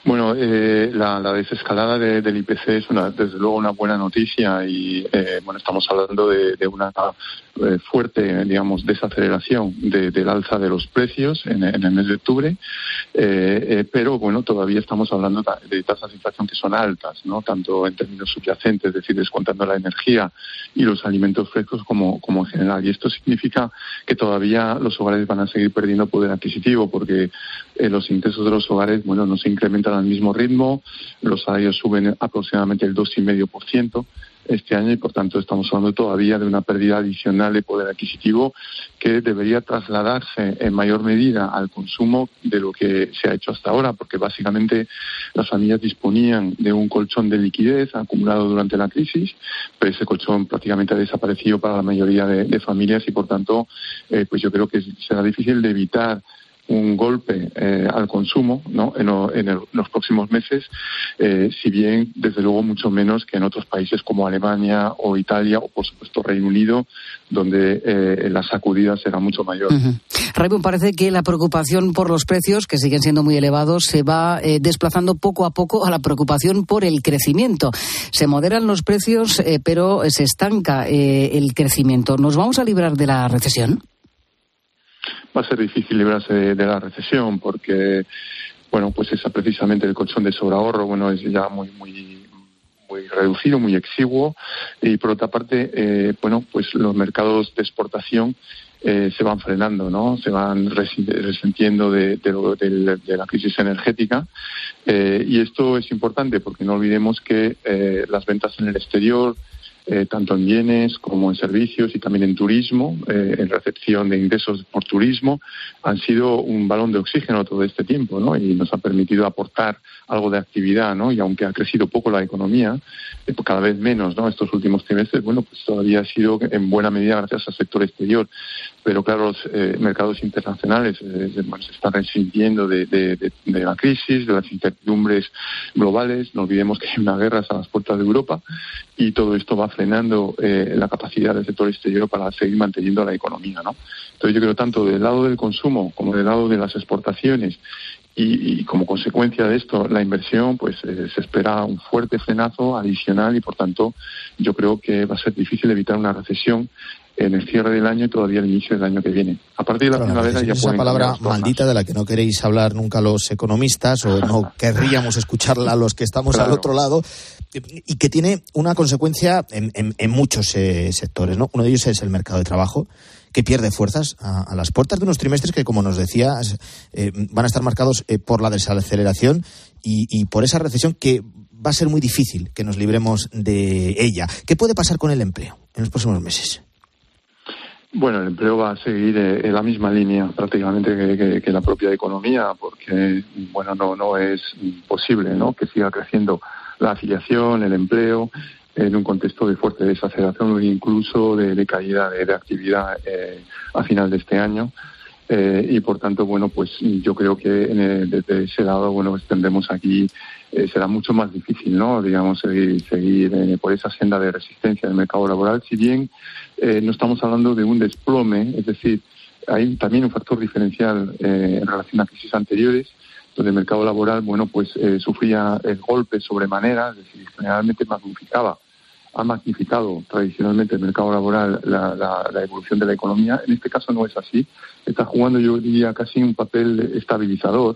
Bueno, la desescalada del IPC es desde luego una buena noticia y estamos hablando de una fuerte, digamos, desaceleración del alza de los precios en el mes de octubre, pero bueno, todavía estamos hablando de tasas de inflación que son altas, ¿no? Tanto en términos subyacentes, es decir, descontando la energía y los alimentos frescos como en general. Y esto significa que todavía los hogares van a seguir perdiendo poder adquisitivo porque los ingresos de los hogares, bueno, no se incrementan al mismo ritmo, los salarios suben aproximadamente el 2,5% este año y por tanto estamos hablando todavía de una pérdida adicional de poder adquisitivo que debería trasladarse en mayor medida al consumo de lo que se ha hecho hasta ahora, porque básicamente las familias disponían de un colchón de liquidez acumulado durante la crisis, pero ese colchón prácticamente ha desaparecido para la mayoría de familias y por tanto pues yo creo que será difícil de evitar un golpe al consumo, ¿no? en los próximos meses, si bien desde luego mucho menos que en otros países como Alemania o Italia o por supuesto Reino Unido, donde la sacudida será mucho mayor. Raimon, parece que la preocupación por los precios, que siguen siendo muy elevados, se va desplazando poco a poco a la preocupación por el crecimiento. Se moderan los precios, pero se estanca el crecimiento. ¿Nos vamos a librar de la recesión? Va a ser difícil librarse de la recesión porque, bueno, pues esa precisamente el colchón de sobreahorro, bueno, es ya muy reducido, muy exiguo y por otra parte, bueno, pues los mercados de exportación se van frenando, ¿no? Se van resintiendo de la crisis energética y esto es importante porque no olvidemos que las ventas en el exterior, tanto en bienes como en servicios y también en turismo, en recepción de ingresos por turismo, han sido un balón de oxígeno todo este tiempo, ¿no? Y nos ha permitido aportar algo de actividad, ¿no? Y aunque ha crecido poco la economía, cada vez menos, ¿no? Estos últimos trimestres, bueno, pues todavía ha sido en buena medida gracias al sector exterior. Pero claro, los mercados internacionales se están resintiendo de la crisis, de las incertidumbres globales. No olvidemos que hay una guerra a las puertas de Europa y todo esto va frenando la capacidad del sector exterior para seguir manteniendo la economía, ¿no? Entonces yo creo tanto del lado del consumo como del lado de las exportaciones y como consecuencia de esto la inversión, pues se espera un fuerte frenazo adicional y por tanto yo creo que va a ser difícil evitar una recesión en el cierre del año y todavía el inicio del año que viene. A partir de la primavera ya esa palabra maldita de la que no queréis hablar nunca los economistas o no querríamos escucharla los que estamos al otro lado y que tiene una consecuencia en muchos sectores, ¿no? Uno de ellos es el mercado de trabajo, que pierde fuerzas a las puertas de unos trimestres que, como nos decías, van a estar marcados por la desaceleración y por esa recesión que va a ser muy difícil que nos libremos de ella. ¿Qué puede pasar con el empleo en los próximos meses? Bueno, el empleo va a seguir en la misma línea prácticamente que la propia economía, porque bueno, no es posible, ¿no?, que siga creciendo la afiliación, el empleo, en un contexto de fuerte desaceleración o incluso de caída de actividad a final de este año. Y por tanto, bueno, pues yo creo que desde ese lado, bueno, pues tendremos aquí, será mucho más difícil, ¿no?, digamos, seguir por esa senda de resistencia del mercado laboral, si bien no estamos hablando de un desplome, es decir, hay también un factor diferencial en relación a crisis anteriores, donde el mercado laboral, bueno, pues sufría el golpe sobremanera, es decir, generalmente ha magnificado tradicionalmente el mercado laboral la evolución de la economía. En este caso no es así, está jugando, yo diría, casi un papel estabilizador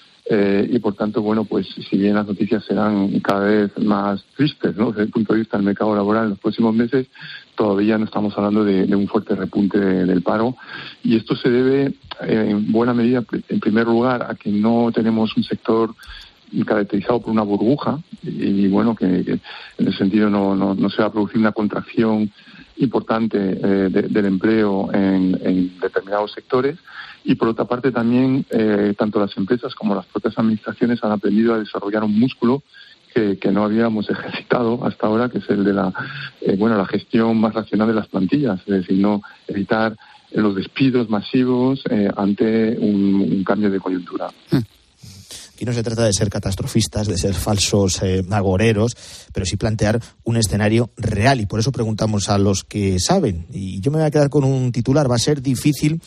y por tanto, bueno, pues si bien las noticias serán cada vez más tristes, ¿no?, desde el punto de vista del mercado laboral en los próximos meses, todavía no estamos hablando de un fuerte repunte del paro y esto se debe en buena medida, en primer lugar, a que no tenemos un sector caracterizado por una burbuja y bueno, que en ese sentido no se va a producir una contracción importante del empleo en determinados sectores y por otra parte también tanto las empresas como las propias administraciones han aprendido a desarrollar un músculo que no habíamos ejercitado hasta ahora, que es el de la gestión más racional de las plantillas, es decir, no evitar los despidos masivos ante un cambio de coyuntura. Aquí no se trata de ser catastrofistas, de ser falsos agoreros, pero sí plantear un escenario real. Y por eso preguntamos a los que saben. Y yo me voy a quedar con un titular. Va a ser difícil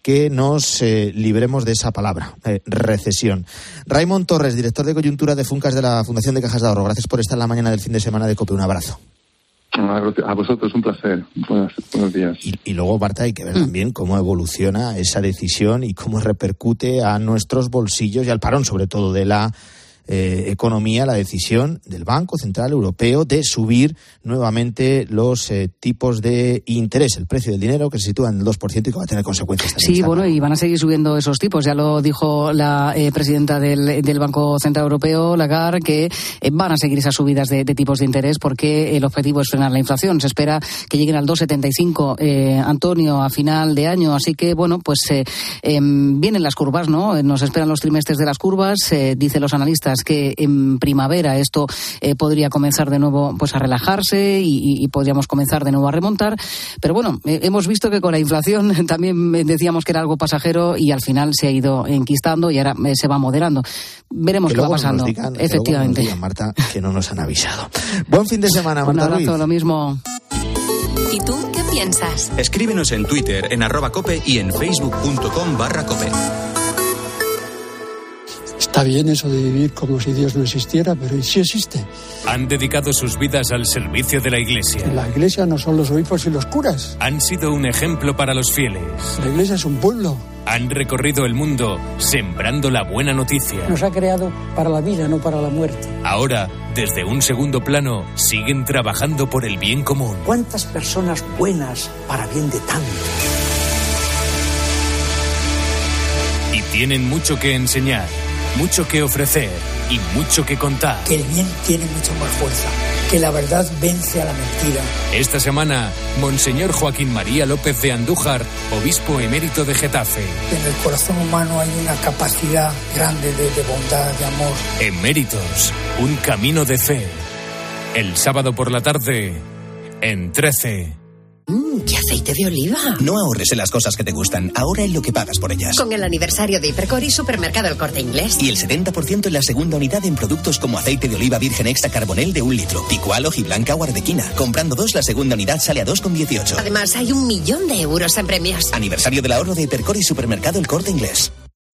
que nos libremos de esa palabra, recesión. Raimon Torres, director de coyuntura de Funcas de la Fundación de Cajas de Ahorro. Gracias por estar en la mañana del fin de semana de COPE. Un abrazo. A vosotros, un placer. Buenos días. Y luego, Marta, hay que ver también cómo evoluciona esa decisión y cómo repercute a nuestros bolsillos y al parón, sobre todo, de la economía, la decisión del Banco Central Europeo de subir nuevamente los tipos de interés, el precio del dinero, que se sitúa en el 2% y que va a tener consecuencias también. Sí, bueno, y van a seguir subiendo esos tipos. Ya lo dijo la presidenta del Banco Central Europeo, Lagarde, que van a seguir esas subidas de tipos de interés porque el objetivo es frenar la inflación. Se espera que lleguen al 2,75, Antonio, a final de año. Así que, bueno, pues vienen las curvas, ¿no? Nos esperan los trimestres de las curvas. Dicen los analistas que en primavera esto podría comenzar de nuevo pues a relajarse y podríamos comenzar de nuevo a remontar, pero bueno, hemos visto que con la inflación también decíamos que era algo pasajero y al final se ha ido enquistando y ahora se va moderando. Veremos qué va pasando. Efectivamente. Digan, Marta, que no nos han avisado. Buen fin de semana, Marta. Un abrazo, Ruiz. lo mismo. ¿Y tú qué piensas? Escríbenos en Twitter, en @cope y en facebook.com/cope. Está bien eso de vivir como si Dios no existiera, pero sí existe. Han dedicado sus vidas al servicio de la Iglesia. La Iglesia no son los obispos y los curas. Han sido un ejemplo para los fieles. La Iglesia es un pueblo. Han recorrido el mundo sembrando la buena noticia. Nos ha creado para la vida, no para la muerte. Ahora, desde un segundo plano, siguen trabajando por el bien común. ¿Cuántas personas buenas para bien de tanto? Y tienen mucho que enseñar, mucho que ofrecer y mucho que contar. Que el bien tiene mucho más fuerza, que la verdad vence a la mentira. Esta semana, Monseñor Joaquín María López de Andújar, obispo emérito de Getafe. En el corazón humano hay una capacidad grande de bondad, de amor. Eméritos, un camino de fe. El sábado por la tarde, en 13. ¡Qué aceite de oliva! No ahorres en las cosas que te gustan, ahorra en lo que pagas por ellas. Con el aniversario de Hipercor y Supermercado El Corte Inglés. Y el 70% en la segunda unidad en productos como aceite de oliva virgen extra carbonel de 1 litro, Picual, hojiblanca o arbequina. Comprando 2, la segunda unidad sale a 2,18. Además, hay 1 millón de euros en premios. Aniversario del ahorro de Hipercor y Supermercado El Corte Inglés.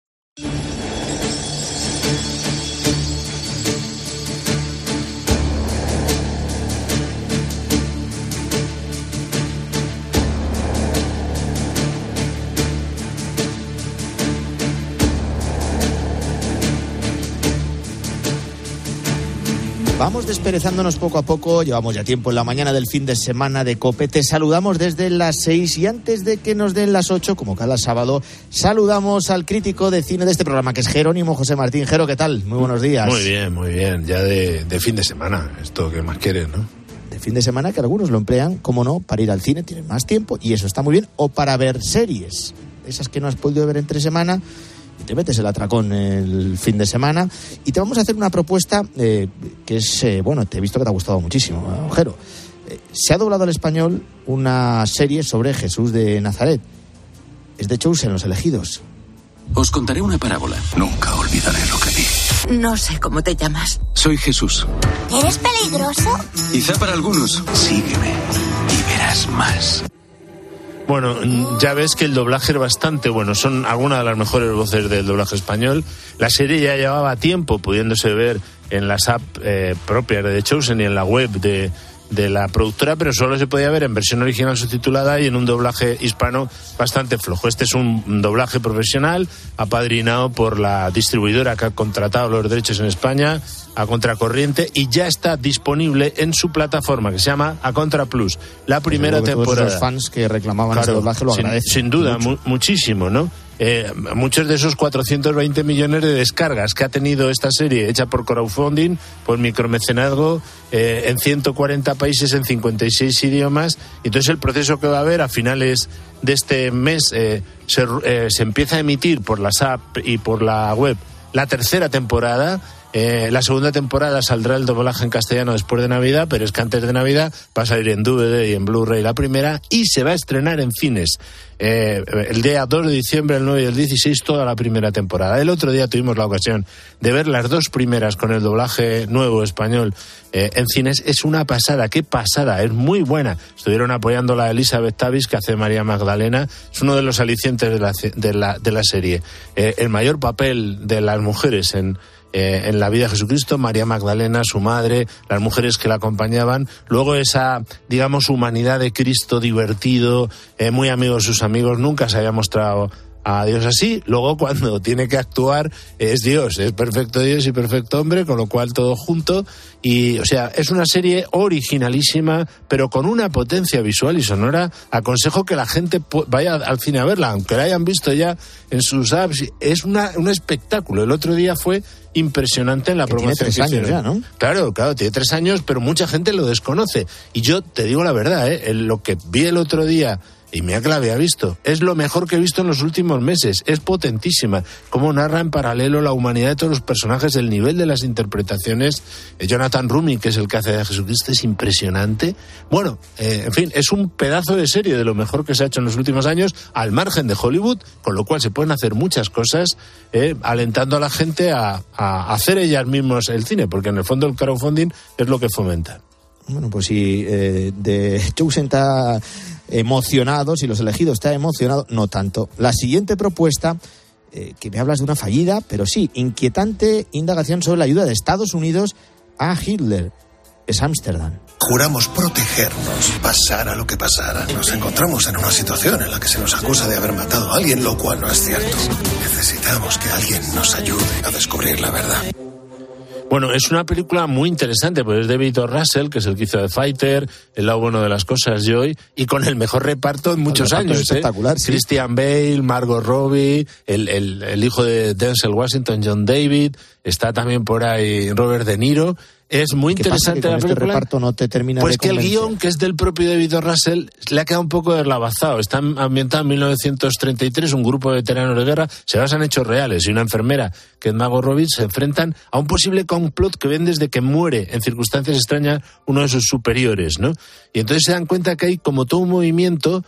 Vamos desperezándonos poco a poco, llevamos ya tiempo en la mañana del fin de semana de COPE. Te saludamos desde las 6 y antes de que nos den las 8, como cada sábado, saludamos al crítico de cine de este programa, que es Jerónimo José Martín. Jero, ¿qué tal? Muy buenos días. Muy bien, ya de fin de semana, esto que más quieres, ¿no? De fin de semana que algunos lo emplean, como no, para ir al cine, tienen más tiempo y eso está muy bien, o para ver series, esas que no has podido ver entre semana. Y te metes el atracón el fin de semana y te vamos a hacer una propuesta que es, bueno, te he visto que te ha gustado muchísimo, Jero. Se ha doblado al español una serie sobre Jesús de Nazaret. Es de Chosen, Los Elegidos. Os contaré una parábola. Nunca olvidaré lo que vi. No sé cómo te llamas. Soy Jesús. ¿Eres peligroso? Quizá para algunos. Sígueme y verás más. Bueno, ya ves que el doblaje es bastante bueno, son algunas de las mejores voces del doblaje español. La serie ya llevaba tiempo pudiéndose ver en las apps propias de The Chosen y en la web de la productora, pero solo se podía ver en versión original subtitulada y en un doblaje hispano bastante flojo. Este es un doblaje profesional, apadrinado por la distribuidora que ha contratado los derechos en España, A Contracorriente, y ya está disponible en su plataforma, que se llama A Contra Plus, la primera temporada. Todos los fans que reclamaban ese doblaje lo agradecen. Sin duda, muchísimo, ¿no? Muchos de esos 420 millones de descargas que ha tenido esta serie hecha por crowdfunding, por micromecenazgo, en 140 países, en 56 idiomas. Entonces el proceso que va a haber a finales de este mes se empieza a emitir por las apps y por la web la tercera temporada. La segunda temporada saldrá el doblaje en castellano después de Navidad, pero es que antes de Navidad va a salir en DVD y en Blu-ray la primera, y se va a estrenar en cines el día 2 de diciembre, el 9 y el 16, toda la primera temporada. El otro día tuvimos la ocasión de ver las dos primeras con el doblaje nuevo español en cines. Es una pasada, qué pasada, es muy buena. Estuvieron apoyando a Elizabeth Tavis, que hace María Magdalena, es uno de los alicientes de la serie. El mayor papel de las mujeres en la vida de Jesucristo, María Magdalena, su madre, las mujeres que la acompañaban, luego esa, digamos, humanidad de Cristo divertido, muy amigo de sus amigos, nunca se había mostrado a Dios así. Luego cuando tiene que actuar es Dios, es perfecto Dios y perfecto hombre, con lo cual todo junto. Y, o sea, es una serie originalísima, pero con una potencia visual y sonora. Aconsejo que la gente vaya al cine a verla, aunque la hayan visto ya en sus apps. Es un espectáculo. El otro día fue impresionante en la promoción. Tiene 3 años ya, ¿no? Claro, tiene 3 años, pero mucha gente lo desconoce. Y yo te digo la verdad, lo que vi el otro día, y mira que la había visto, es lo mejor que he visto en los últimos meses. Es potentísima. Cómo narra en paralelo la humanidad de todos los personajes, el nivel de las interpretaciones. Jonathan Rumi, que es el que hace de Jesucristo, es impresionante. Bueno, en fin, es un pedazo de serie de lo mejor que se ha hecho en los últimos años, al margen de Hollywood, con lo cual se pueden hacer muchas cosas, alentando a la gente a hacer ellas mismas el cine, porque en el fondo el crowdfunding es lo que fomenta. Bueno, pues si de Chosen está emocionado, si los elegidos está emocionado, no tanto. La siguiente propuesta, que me hablas de una fallida, pero sí, inquietante indagación sobre la ayuda de Estados Unidos a Hitler. Es Ámsterdam. Juramos protegernos, pasara lo que pasara. Nos encontramos en una situación en la que se nos acusa de haber matado a alguien, lo cual no es cierto. Necesitamos que alguien nos ayude a descubrir la verdad. Bueno, es una película muy interesante, pues es de David O. Russell, que es el que hizo The Fighter, El lado bueno de las cosas, Joy, y con el mejor reparto en muchos años. Espectacular, sí. Christian Bale, Margot Robbie, el hijo de Denzel Washington, John David, está también por ahí Robert De Niro. Es muy interesante la película. Este reparto no te termina pues de que el convencer. guión, que es del propio David O. Russell, le ha quedado un poco deslavazado. Está ambientado en 1933, un grupo de veteranos de guerra, se basan en hechos reales, y una enfermera, que es Margot Robbie, se enfrentan a un posible complot que ven desde que muere en circunstancias extrañas uno de sus superiores, ¿no? Y entonces se dan cuenta que hay como todo un movimiento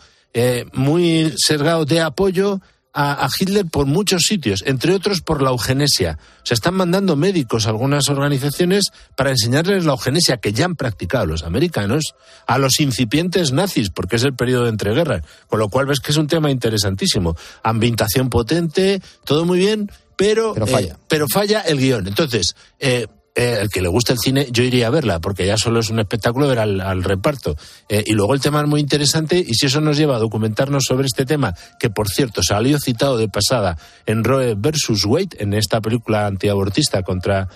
muy sesgado de apoyo a Hitler por muchos sitios, entre otros por la eugenesia. O sea, están mandando médicos a algunas organizaciones para enseñarles la eugenesia que ya han practicado los americanos a los incipientes nazis, porque es el periodo de entreguerras. Con lo cual ves que es un tema interesantísimo. Ambientación potente, todo muy bien, pero falla el guión. Entonces, el que le gusta el cine, yo iría a verla, porque ya solo es un espectáculo ver al reparto. Y luego el tema es muy interesante, y si eso nos lleva a documentarnos sobre este tema, que por cierto salió citado de pasada en Roe versus Wade, en esta película antiabortista contra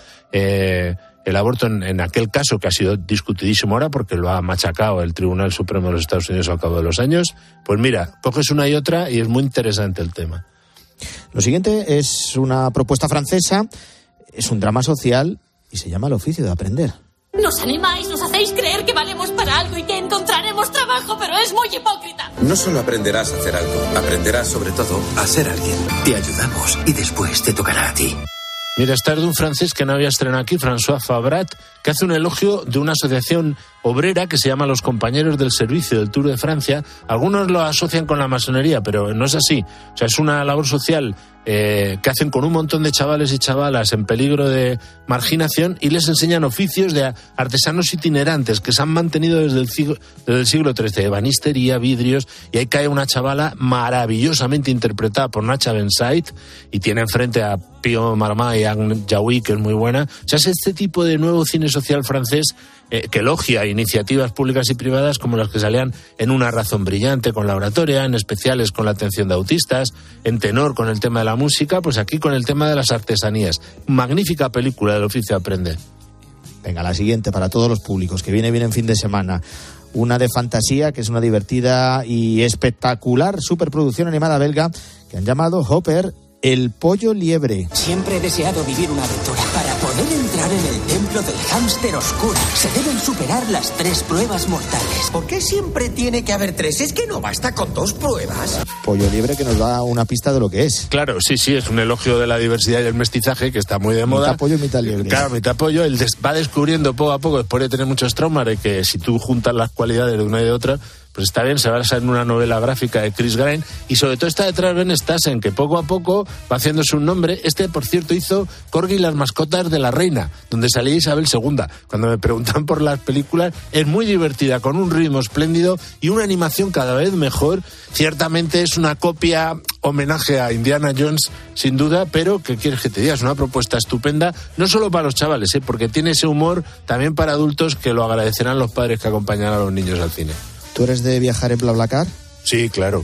el aborto en aquel caso que ha sido discutidísimo ahora porque lo ha machacado el Tribunal Supremo de los Estados Unidos al cabo de los años, pues mira, coges una y otra y es muy interesante el tema. Lo siguiente es una propuesta francesa, es un drama social y se llama El oficio de aprender. Nos animáis, nos hacéis creer que valemos para algo y que encontraremos trabajo, pero es muy hipócrita. No solo aprenderás a hacer algo, aprenderás sobre todo a ser alguien. Te ayudamos y después te tocará a ti. Mira, esta es de un francés que no había estrenado aquí, François Fabrat, que hace un elogio de una asociación obrera que se llama Los Compañeros del Servicio del Tour de Francia. Algunos lo asocian con la masonería, pero no es así. O sea, es una labor social que hacen con un montón de chavales y chavalas en peligro de marginación y les enseñan oficios de artesanos itinerantes que se han mantenido desde el siglo XIII, ebanistería, vidrios, y ahí cae una chavala maravillosamente interpretada por Nacha Ben-Said y tiene enfrente a Pio Marmá y Agne Jaoui, que es muy buena. O sea, es este tipo de nuevo cine social francés que elogia iniciativas públicas y privadas como las que salían en Una razón brillante con la oratoria, en especiales con la atención de autistas, en tenor con el tema de la música, pues aquí con el tema de las artesanías. Magnífica película del oficio de aprender. Venga, la siguiente para todos los públicos, que viene bien en fin de semana. Una de fantasía, que es una divertida y espectacular superproducción animada belga que han llamado Hopper el pollo liebre. Siempre he deseado vivir una aventura. Para poder entrar en el templo del hámster oscuro, se deben superar las 3 pruebas mortales. ¿Por qué siempre tiene que haber 3? ¿Es que no basta con 2 pruebas? Pollo liebre que nos da una pista de lo que es. Claro, sí, es un elogio de la diversidad y el mestizaje que está muy de moda. Mitad pollo y mitad liebre. Claro, mitad pollo. Él va descubriendo poco a poco, después de tener muchos traumas, de que si tú juntas las cualidades de una y de otra, pues está bien, se basa en una novela gráfica de Chris Grine, y sobre todo está detrás Ben Stassen, que poco a poco va haciéndose un nombre. Por cierto, hizo Corgi y las mascotas de la reina, donde salía Isabel II. Cuando me preguntan por las películas, es muy divertida, con un ritmo espléndido y una animación cada vez mejor. Ciertamente es una copia, homenaje a Indiana Jones, sin duda, pero ¿qué quieres que te diga? Es una propuesta estupenda, no solo para los chavales, porque tiene ese humor también para adultos, que lo agradecerán los padres que acompañan a los niños al cine. ¿Tú eres de viajar en BlaBlaCar? Sí, claro.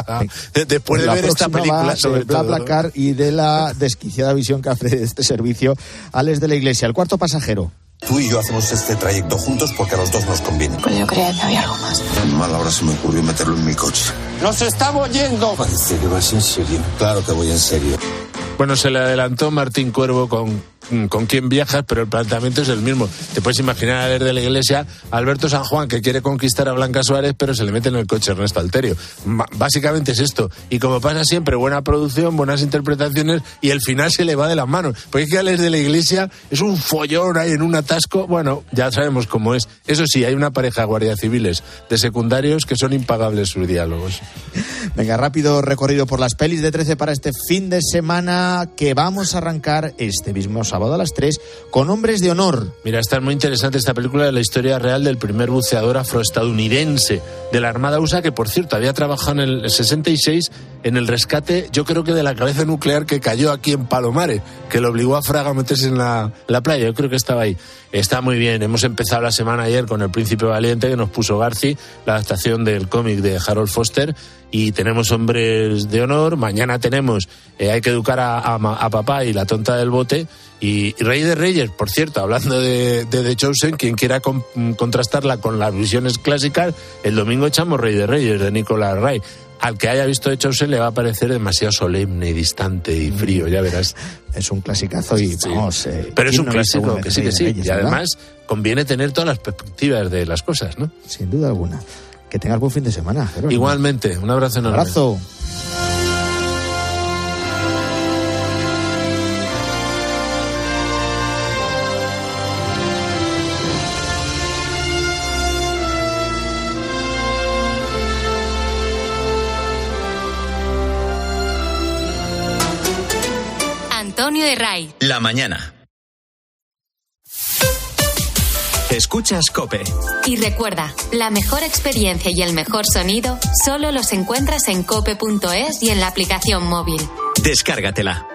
Después de ver esta película, sobre todo, BlaBlaCar y de la desquiciada visión que hace de este servicio Alex de la Iglesia. El cuarto pasajero. Tú y yo hacemos este trayecto juntos porque a los dos nos conviene. Pues yo creía que había algo más. Tan mal ahora se me ocurrió meterlo en mi coche. ¡Nos estamos yendo! Parece que vas en serio. Claro que voy en serio. Bueno, se le adelantó Martín Cuervo con quién viajas, pero el planteamiento es el mismo. Te puedes imaginar a ver de la Iglesia Alberto San Juan, que quiere conquistar a Blanca Suárez, pero se le mete en el coche Ernesto Alterio. Básicamente es esto. Y como pasa siempre, buena producción, buenas interpretaciones, y el final se le va de las manos. Porque es que Alex de la Iglesia es un follón ahí en un atasco. Bueno, ya sabemos cómo es. Eso sí, hay una pareja de guardias civiles de secundarios que son impagables sus diálogos. Venga, rápido recorrido por las pelis de 13 para este fin de semana, que vamos a arrancar este mismo sábado a las 3 con Hombres de Honor. Mira, está muy interesante esta película, de la historia real del primer buceador afroestadounidense de la Armada USA, que por cierto había trabajado en el 66 en el rescate, yo creo que de la cabeza nuclear que cayó aquí en Palomares, que lo obligó a Fraga a meterse en la playa. Yo creo que estaba ahí. Está muy bien. Hemos empezado la semana ayer con El Príncipe Valiente, que nos puso Garci, la adaptación del cómic de Harold Foster, y tenemos Hombres de Honor. Mañana tenemos Hay que educar a papá y La tonta del bote, y Rey de Reyes. Por cierto, hablando de The Chosen, quien quiera contrastarla con las visiones clásicas, el domingo echamos Rey de Reyes de Nicolas Ray. Al que haya visto The Chosen le va a parecer demasiado solemne y distante y frío, ya verás. Es un clasicazo y vamos... Pero es un clásico, que sí. Reyes, y además conviene tener todas las perspectivas de las cosas, ¿no? Sin duda alguna. Que tengas buen fin de semana, Jerónimo. Igualmente, un abrazo enorme. Un abrazo. Antonio de Ray. La mañana. Escuchas COPE. Y recuerda, la mejor experiencia y el mejor sonido solo los encuentras en cope.es y en la aplicación móvil. Descárgatela.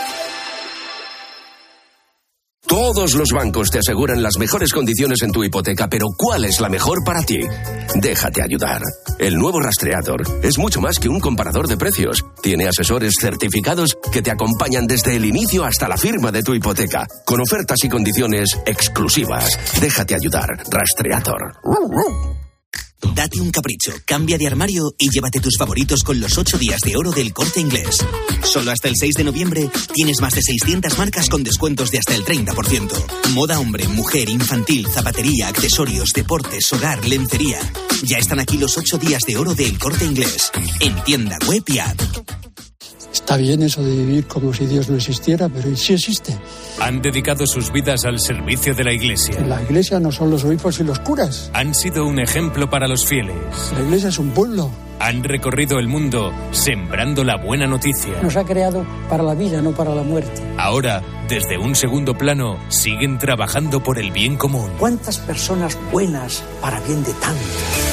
Todos los bancos te aseguran las mejores condiciones en tu hipoteca, pero ¿cuál es la mejor para ti? Déjate ayudar. El nuevo Rastreator es mucho más que un comparador de precios. Tiene asesores certificados que te acompañan desde el inicio hasta la firma de tu hipoteca, con ofertas y condiciones exclusivas. Déjate ayudar. Rastreator. Date un capricho, cambia de armario y llévate tus favoritos con los 8 días de oro del Corte Inglés. Solo hasta el 6 de noviembre tienes más de 600 marcas con descuentos de hasta el 30%. Moda hombre, mujer, infantil, zapatería, accesorios, deportes, hogar, lencería. Ya están aquí los 8 días de oro del Corte Inglés. En tienda, web y app. Está bien eso de vivir como si Dios no existiera, pero sí existe. Han dedicado sus vidas al servicio de la Iglesia. La Iglesia no son los obispos y los curas. Han sido un ejemplo para los fieles. La Iglesia es un pueblo. Han recorrido el mundo sembrando la buena noticia. Nos ha creado para la vida, no para la muerte. Ahora, desde un segundo plano, siguen trabajando por el bien común. ¿Cuántas personas buenas para bien de tantos?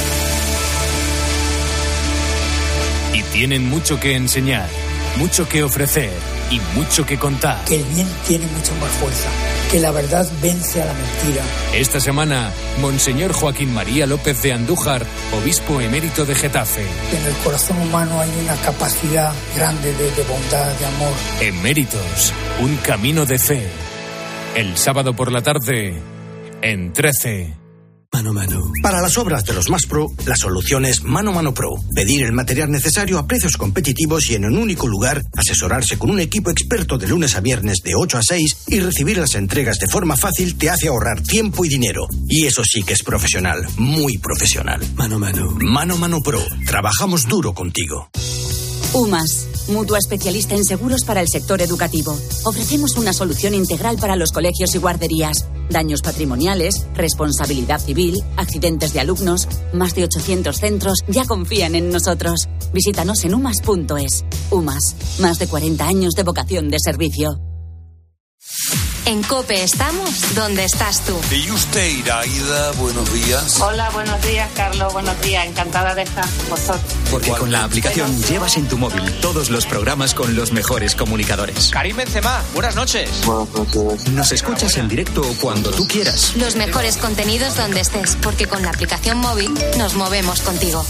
Y tienen mucho que enseñar, mucho que ofrecer y mucho que contar. Que el bien tiene mucha más fuerza, que la verdad vence a la mentira. Esta semana, Monseñor Joaquín María López de Andújar, obispo emérito de Getafe. En el corazón humano hay una capacidad grande de bondad, de amor. Eméritos, un camino de fe. El sábado por la tarde, en 13. Mano Mano. Para las obras de los más pro, la solución es Mano Mano Pro. Pedir el material necesario a precios competitivos y en un único lugar, asesorarse con un equipo experto de lunes a viernes de 8 a 6 y recibir las entregas de forma fácil te hace ahorrar tiempo y dinero. Y eso sí que es profesional, muy profesional. Mano Mano. Mano Mano Pro. Trabajamos duro contigo. UMAS, mutua especialista en seguros para el sector educativo. Ofrecemos una solución integral para los colegios y guarderías. Daños patrimoniales, responsabilidad civil, accidentes de alumnos. Más de 800 centros ya confían en nosotros. Visítanos en umas.es. UMAS, más de 40 años de vocación de servicio. En COPE estamos donde estás tú. ¿Y usted, Iraida? Buenos días. Hola, buenos días, Carlos. Buenos días. Encantada de estar con vosotros. Porque con la aplicación llevas en tu móvil todos los programas con los mejores comunicadores. Karim Benzema, buenas noches. Buenas noches. Nos escuchas en directo cuando tú quieras. Los mejores contenidos donde estés, porque con la aplicación móvil nos movemos contigo.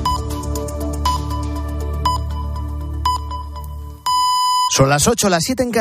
Son las 8, las 7 en